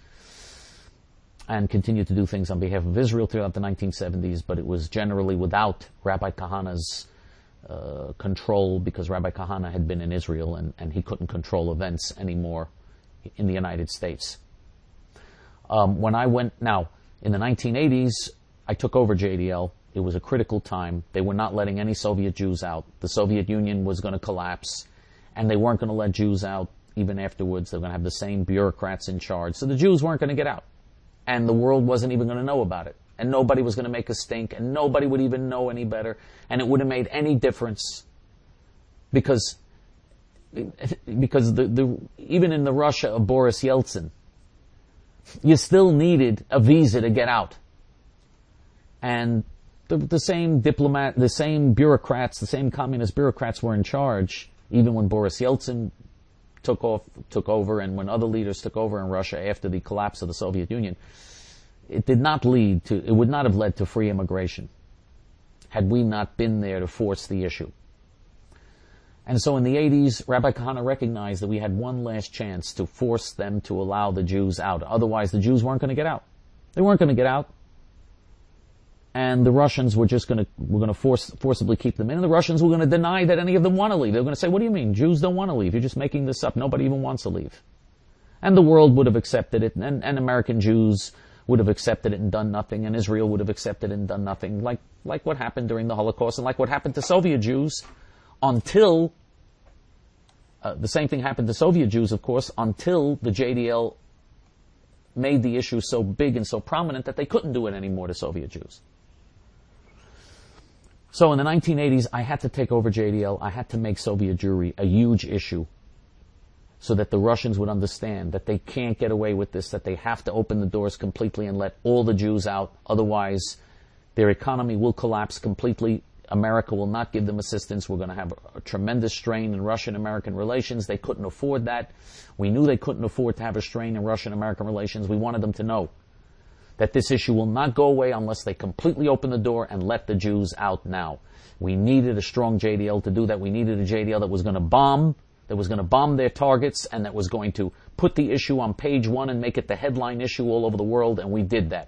S1: and continued to do things on behalf of Israel throughout the nineteen seventies, but it was generally without Rabbi Kahana's Uh, control, because Rabbi Kahana had been in Israel and, and he couldn't control events anymore in the United States. Um, when I went, now, in the nineteen eighties, I took over J D L. It was a critical time. They were not letting any Soviet Jews out. The Soviet Union was going to collapse, and they weren't going to let Jews out even afterwards. They were going to have the same bureaucrats in charge. So the Jews weren't going to get out, and the world wasn't even going to know about it. And nobody was going to make a stink, and nobody would even know any better, and it wouldn't have made any difference, because because the, the even in the Russia of Boris Yeltsin, you still needed a visa to get out, and the, the same diplomat, the same bureaucrats, the same communist bureaucrats were in charge, even when Boris Yeltsin took off, took over, and when other leaders took over in Russia after the collapse of the Soviet Union. It did not lead to, it would not have led to free immigration had we not been there to force the issue. And so in the eighties, Rabbi Kahana recognized that we had one last chance to force them to allow the Jews out. Otherwise, the Jews weren't going to get out. They weren't going to get out. And the Russians were just going to, were going to force, forcibly keep them in. And the Russians were going to deny that any of them want to leave. They were going to say, what do you mean? Jews don't want to leave. You're just making this up. Nobody even wants to leave. And the world would have accepted it, and, and American Jews would have accepted it and done nothing, and Israel would have accepted it and done nothing, like like what happened during the Holocaust and like what happened to Soviet Jews until, uh, the same thing happened to Soviet Jews, of course, until the J D L made the issue so big and so prominent that they couldn't do it anymore to Soviet Jews. So in the nineteen eighties, I had to take over J D L. I had to make Soviet Jewry a huge issue, so that the Russians would understand that they can't get away with this, that they have to open the doors completely and let all the Jews out. Otherwise, their economy will collapse completely. America will not give them assistance. We're going to have a, a tremendous strain in Russian-American relations. They couldn't afford that. We knew they couldn't afford to have a strain in Russian-American relations. We wanted them to know that this issue will not go away unless they completely open the door and let the Jews out now. We needed a strong J D L to do that. We needed a J D L that was going to bomb that was going to bomb their targets, and that was going to put the issue on page one and make it the headline issue all over the world, and we did that.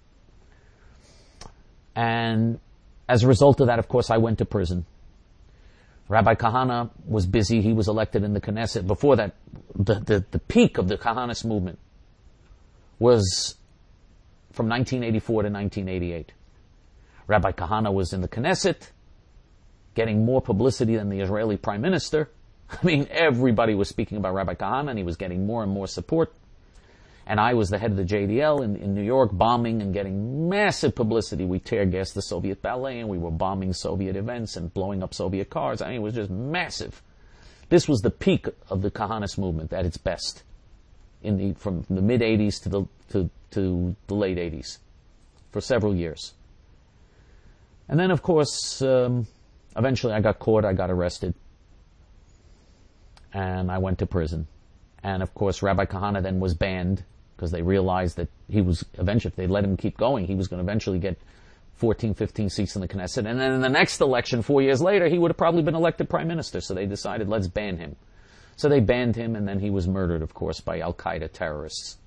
S1: And as a result of that, of course, I went to prison. Rabbi Kahana was busy. He was elected in the Knesset. Before that, the, the, the peak of the Kahanist movement was from nineteen eighty-four to nineteen eighty-eight. Rabbi Kahana was in the Knesset, getting more publicity than the Israeli Prime Minister. I mean, everybody was speaking about Rabbi Kahana, and he was getting more and more support. And I was the head of the J D L in, in New York, bombing and getting massive publicity. We tear-gassed the Soviet ballet, and we were bombing Soviet events and blowing up Soviet cars. I mean, it was just massive. This was the peak of the Kahanist movement at its best, in the from the mid-eighties to the to, to the late eighties, for several years. And then, of course, um, eventually I got caught, I got arrested. And I went to prison. And of course, Rabbi Kahana then was banned because they realized that he was eventually, if they let him keep going, he was going to eventually get fourteen, fifteen seats in the Knesset. And then in the next election, four years later, he would have probably been elected prime minister. So they decided, let's ban him. So they banned him, and then he was murdered, of course, by Al-Qaeda terrorists.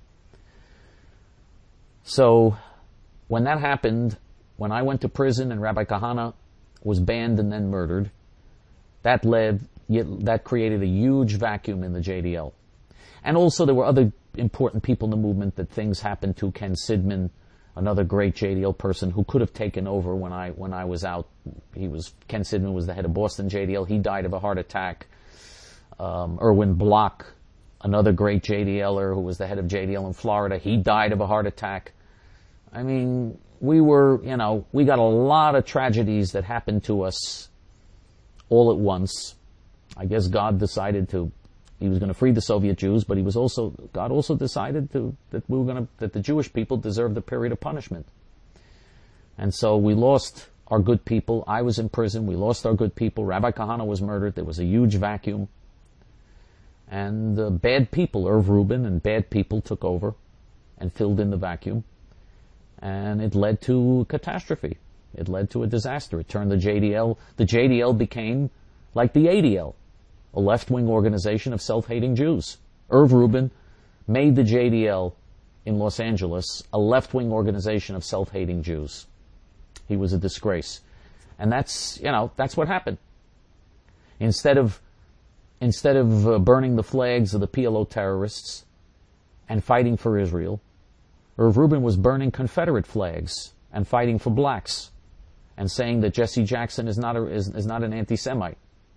S1: So when that happened, when I went to prison and Rabbi Kahana was banned and then murdered, that led, that created a huge vacuum in the J D L. And also there were other important people in the movement that things happened to. Ken Sidman, another great J D L person who could have taken over when I when I was out. He was Ken Sidman was the head of Boston J D L. He died of a heart attack. Um, Erwin Block, another great J D Ler who was the head of J D L in Florida, he died of a heart attack. I mean, we were, you know, we got a lot of tragedies that happened to us all at once. I guess God decided to, he was going to free the Soviet Jews, but he was also, God also decided to, that we were going to, that the Jewish people deserved a period of punishment. And so we lost our good people. I was in prison. We lost our good people. Rabbi Kahana was murdered. There was a huge vacuum. And uh, bad people, Irv Rubin and bad people took over and filled in the vacuum. And it led to catastrophe. It led to a disaster. It turned the J D L, the J D L became like the A D L, a left-wing organization of self-hating Jews. Irv Rubin made the J D L in Los Angeles a left-wing organization of self-hating Jews. He was a disgrace. And that's, you know, that's what happened. Instead of Instead of uh, burning the flags of the P L O terrorists and fighting for Israel, Irv Rubin was burning Confederate flags and fighting for blacks and saying that Jesse Jackson is not a, is, is not an anti-Semite.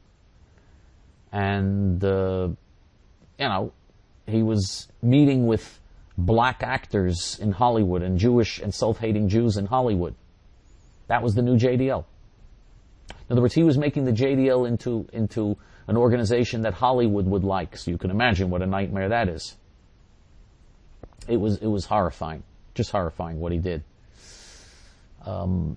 S1: And, uh, you know, he was meeting with black actors in Hollywood and Jewish and self-hating Jews in Hollywood. That was the new J D L. In other words, he was making the J D L into, into an organization that Hollywood would like. So you can imagine what a nightmare that is. It was, it was horrifying. Just horrifying what he did. Um,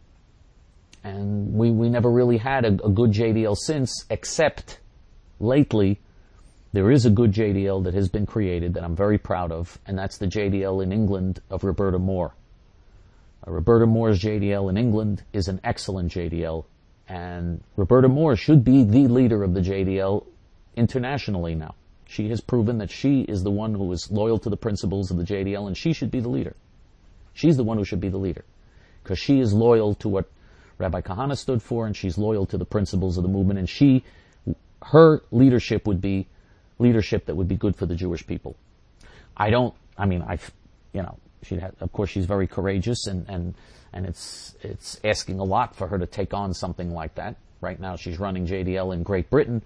S1: and we, we never really had a, a good J D L since, except lately there is a good J D L that has been created that I'm very proud of, and that's the J D L in England of Roberta Moore. Uh, Roberta Moore's J D L in England is an excellent J D L. And Roberta Moore should be the leader of the J D L internationally now. She has proven that she is the one who is loyal to the principles of the J D L, and she should be the leader. She's the one who should be the leader. Because she is loyal to what Rabbi Kahana stood for, and she's loyal to the principles of the movement, and she, her leadership would be leadership that would be good for the Jewish people. I don't, I mean, I, you know, she had, of course she's very courageous, and, and And it's it's asking a lot for her to take on something like that. Right now she's running J D L in Great Britain.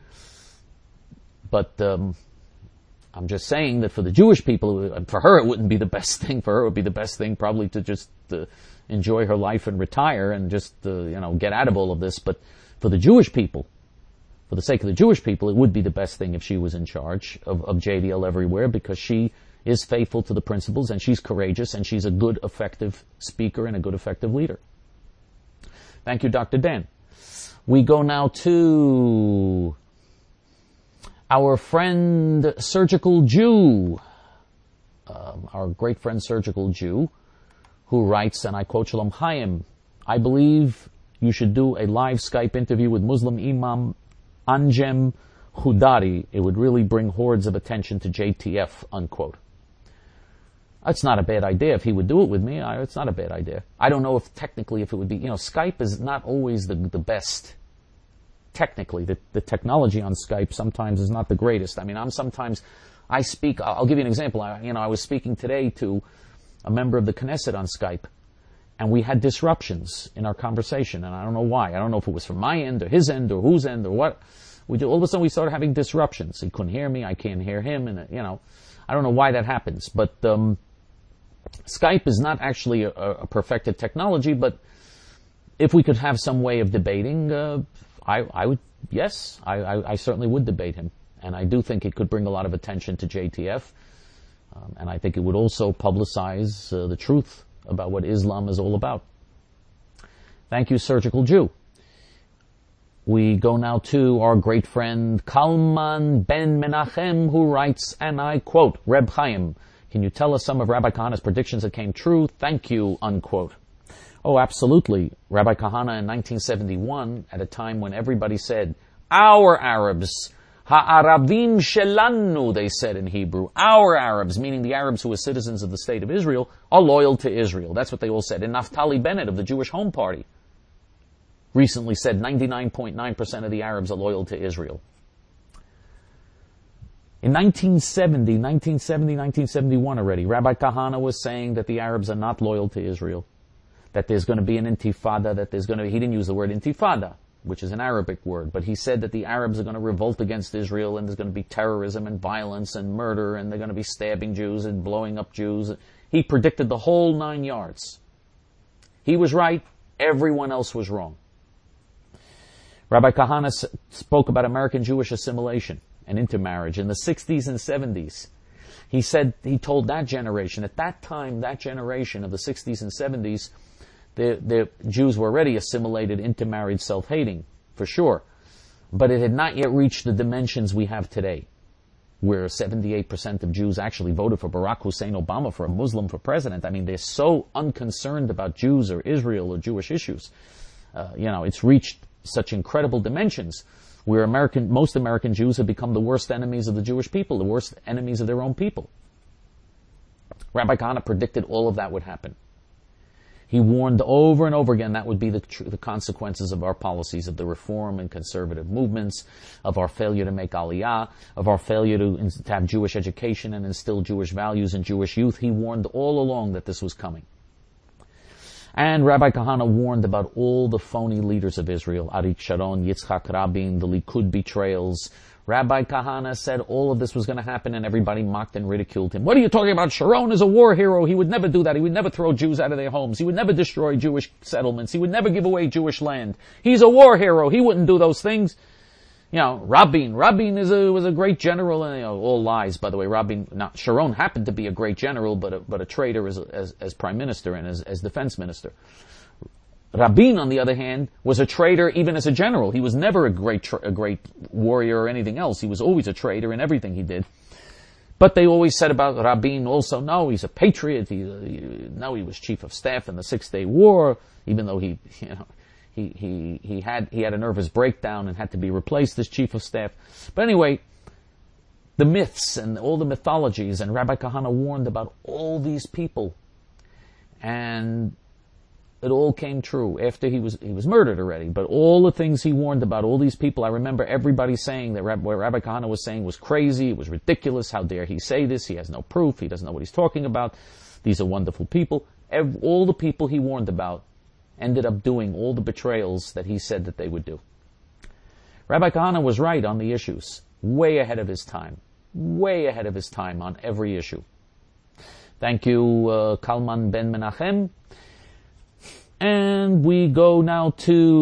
S1: But um, I'm just saying that for the Jewish people, for her it wouldn't be the best thing. For her it would be the best thing probably to just uh, enjoy her life and retire and just uh, you know get out of all of this. But for the Jewish people, for the sake of the Jewish people, it would be the best thing if she was in charge of, of J D L everywhere, because she is faithful to the principles, and she's courageous, and she's a good, effective speaker and a good, effective leader. Thank you, Doctor Dan. We go now to our friend Surgical Jew, um, our great friend Surgical Jew, who writes, and I quote, Shalom Chaim, I believe you should do a live Skype interview with Muslim Imam Anjem Khudari. It would really bring hordes of attention to J T F, unquote. It's not a bad idea if he would do it with me. I, it's not a bad idea. I don't know if technically if it would be, you know, Skype is not always the, the best. Technically, the, the technology on Skype sometimes is not the greatest. I mean, I'm sometimes, I speak, I'll, I'll give you an example. I, you know, I was speaking today to a member of the Knesset on Skype, and we had disruptions in our conversation, and I don't know why. I don't know if it was from my end or his end or whose end or what. We do, all of a sudden we started having disruptions. He couldn't hear me, I can't hear him, and, you know, I don't know why that happens, but, um, Skype is not actually a, a perfected technology, but if we could have some way of debating, uh, I, I would, yes, I, I, I certainly would debate him. And I do think it could bring a lot of attention to J T F. Um, and I think it would also publicize uh, the truth about what Islam is all about. Thank you, Surgical Jew. We go now to our great friend Kalman Ben Menachem, who writes, and I quote, Reb Chaim, can you tell us some of Rabbi Kahana's predictions that came true? Thank you, unquote. Oh, absolutely. Rabbi Kahana in nineteen seventy-one, at a time when everybody said, our Arabs, ha'arabim shelanu, they said in Hebrew, our Arabs, meaning the Arabs who are citizens of the state of Israel, are loyal to Israel. That's what they all said. And Naftali Bennett of the Jewish Home Party recently said ninety-nine point nine percent of the Arabs are loyal to Israel. In nineteen seventy, nineteen seventy, nineteen seventy-one already, Rabbi Kahana was saying that the Arabs are not loyal to Israel, that there's going to be an intifada, that there's going to be, he didn't use the word intifada, which is an Arabic word, but he said that the Arabs are going to revolt against Israel and there's going to be terrorism and violence and murder and they're going to be stabbing Jews and blowing up Jews. He predicted the whole nine yards. He was right, everyone else was wrong. Rabbi Kahana spoke about American Jewish assimilation and intermarriage in the sixties and seventies. He said, he told that generation, at that time, that generation of the sixties and seventies, the, the Jews were already assimilated, intermarried, self-hating, for sure. But it had not yet reached the dimensions we have today, where seventy-eight percent of Jews actually voted for Barack Hussein Obama, for a Muslim for president. I mean, they're so unconcerned about Jews or Israel or Jewish issues. Uh, you know, it's reached such incredible dimensions where American, most American Jews have become the worst enemies of the Jewish people, the worst enemies of their own people. Rabbi Kahana predicted all of that would happen. He warned over and over again that would be the, tr- the consequences of our policies, of the reform and conservative movements, of our failure to make aliyah, of our failure to, to have Jewish education and instill Jewish values in Jewish youth. He warned all along that this was coming. And Rabbi Kahana warned about all the phony leaders of Israel, Arik Sharon, Yitzhak Rabin, the Likud betrayals. Rabbi Kahana said all of this was going to happen and everybody mocked and ridiculed him. What are you talking about? Sharon is a war hero. He would never do that. He would never throw Jews out of their homes. He would never destroy Jewish settlements. He would never give away Jewish land. He's a war hero. He wouldn't do those things. You know, Rabin. Rabin is a, was a great general, and you know, all lies, by the way. Rabin, not, Sharon happened to be a great general, but a, but a traitor as, as, as prime minister and as, as defense minister. Rabin, on the other hand, was a traitor even as a general. He was never a great, tra- a great warrior or anything else. He was always a traitor in everything he did. But they always said about Rabin also, no, he's a patriot. He, he, no, he was chief of staff in the Six-Day War, even though he, you know, He, he, he had, he had a nervous breakdown and had to be replaced as chief of staff. But anyway, the myths and all the mythologies, and Rabbi Kahana warned about all these people. And it all came true after he was, he was murdered already. But all the things he warned about, all these people, I remember everybody saying that what Rabbi Kahana was saying was crazy, it was ridiculous, how dare he say this, he has no proof, he doesn't know what he's talking about, these are wonderful people. Every, all the people he warned about ended up doing all the betrayals that he said that they would do. Rabbi Kahana was right on the issues, way ahead of his time, way ahead of his time on every issue. Thank you, uh, Kalman Ben Menachem. And we go now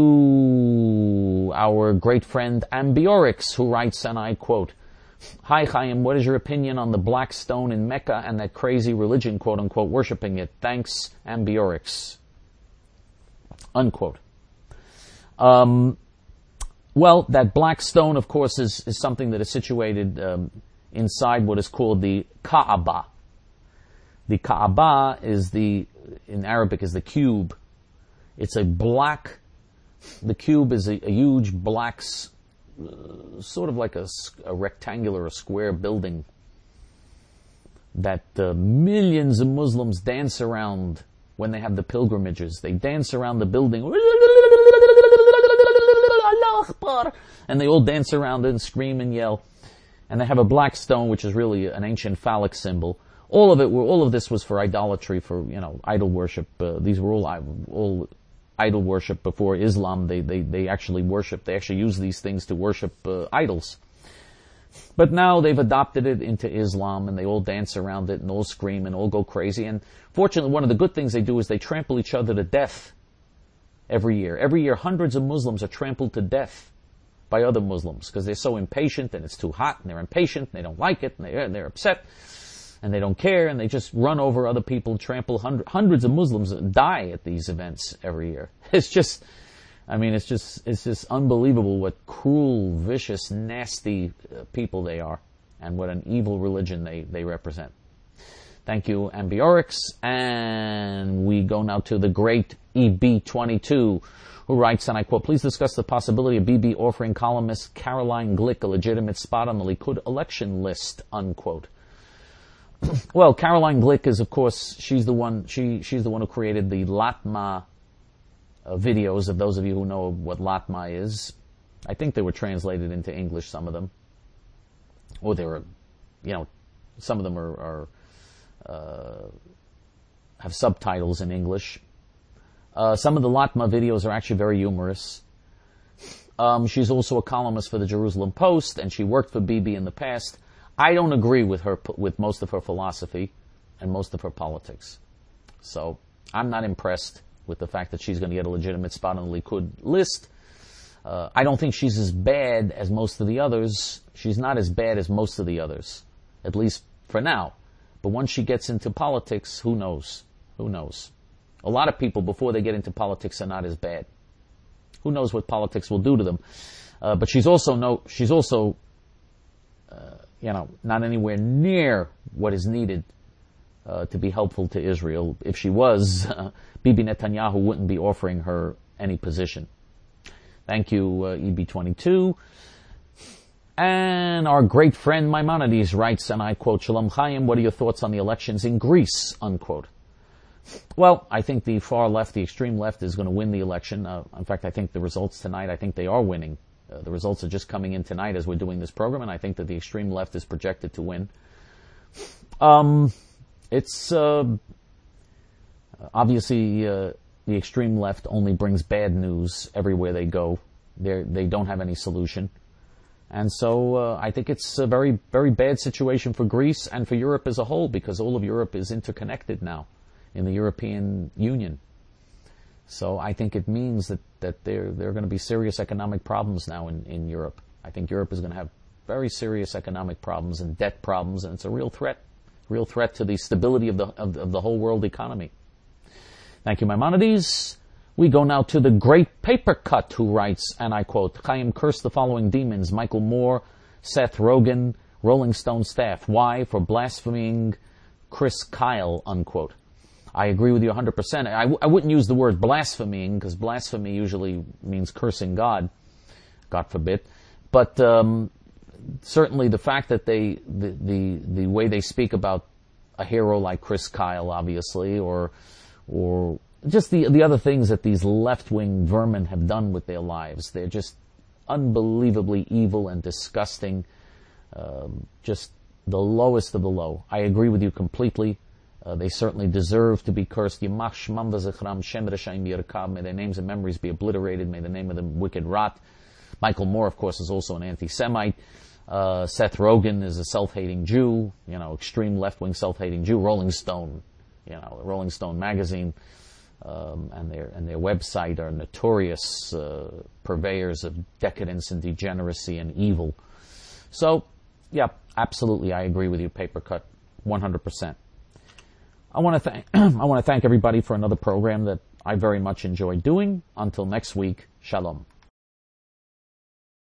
S1: to our great friend Ambiorix, who writes, and I quote, Hi Chaim, what is your opinion on the black stone in Mecca and that crazy religion, quote unquote, worshipping it? Thanks, Ambiorix. Unquote. Um, well, that black stone, of course, is, is something that is situated um, inside what is called the Kaaba. The Kaaba is the, in Arabic, is the cube. It's a black, the cube is a, a huge black, uh, sort of like a, a rectangular or square building that uh, millions of Muslims dance around when they have the pilgrimages. They dance around the building, and they all dance around it and scream and yell. And they have a black stone, which is really an ancient phallic symbol. All of it, were, all of this was for idolatry, for, you know, idol worship. Uh, these were all, all idol worship before Islam. They, they, they actually worship, they actually use these things to worship uh, idols. But now they've adopted it into Islam, and they all dance around it and all scream and all go crazy. And fortunately, one of the good things they do is they trample each other to death every year. Every year, hundreds of Muslims are trampled to death by other Muslims because they're so impatient and it's too hot and they're impatient and they don't like it and they're, they're upset and they don't care and they just run over other people, trample hundred, hundreds of Muslims die at these events every year. It's just, I mean, it's just it's just unbelievable what cruel, vicious, nasty uh, people they are, and what an evil religion they, they represent. Thank you, Ambiorix. And we go now to the great E B twenty-two, who writes, and I quote, please discuss the possibility of Bibi offering columnist Caroline Glick a legitimate spot on the Likud election list, unquote. Well, Caroline Glick is, of course, she's the one, she, she's the one who created the Latma uh, videos, of those of you who know what Latma is. I think they were translated into English, some of them. Or they were, you know, some of them are, are uh, have subtitles in English. Uh, some of the Latma videos are actually very humorous. Um, she's also a columnist for the Jerusalem Post, and she worked for Bibi in the past. I don't agree with her, with most of her philosophy and most of her politics. So I'm not impressed with the fact that she's going to get a legitimate spot on the Likud list. Uh, I don't think she's as bad as most of the others. She's not as bad as most of the others, at least for now. But once she gets into politics, who knows? Who knows? A lot of people, before they get into politics, are not as bad. Who knows what politics will do to them? Uh, but she's also no, she's also, uh, you know, not anywhere near what is needed uh, to be helpful to Israel. If she was, uh, Bibi Netanyahu wouldn't be offering her any position. Thank you, uh, E B twenty-two. And our great friend Maimonides writes, and I quote, Shalom Chaim, what are your thoughts on the elections in Greece, unquote. Well, I think the far left, the extreme left, is going to win the election. Uh, in fact, I think the results tonight, I think they are winning. Uh, the results are just coming in tonight as we're doing this program, and I think that the extreme left is projected to win. Um, it's, uh, obviously, uh, the extreme left only brings bad news everywhere they go. They're, they don't have any solution. And so uh, I think it's a very, very bad situation for Greece and for Europe as a whole, because all of Europe is interconnected now in the European Union. So I think it means that, that there, there are going to be serious economic problems now in, in Europe. I think Europe is going to have very serious economic problems and debt problems, and it's a real threat, real threat to the stability of the, of, of the whole world economy. Thank you, Maimonides. We go now to the great Paper Cut, who writes, and I quote, Chaim cursed the following demons, Michael Moore, Seth Rogen, Rolling Stone staff. Why? For blaspheming Chris Kyle, unquote. I agree with you one hundred percent. I, w- I wouldn't use the word blaspheming, because blasphemy usually means cursing God, God forbid. But um, certainly the fact that they, the, the, the way they speak about a hero like Chris Kyle, obviously, or or just the the other things that these left-wing vermin have done with their lives. They're just unbelievably evil and disgusting, um, just the lowest of the low. I agree with you completely. Uh, they certainly deserve to be cursed. May their names and memories be obliterated. May the name of them wicked rot. Michael Moore, of course, is also an anti-Semite. Uh, Seth Rogen is a self-hating Jew, you know, extreme left-wing self-hating Jew. Rolling Stone, you know, Rolling Stone magazine. Um, and their and their website are notorious uh, purveyors of decadence and degeneracy and evil. So, yeah, absolutely, I agree with you, Paper Cut, one hundred percent. I want to thank I want to thank everybody for another program that I very much enjoyed doing. Until next week, shalom.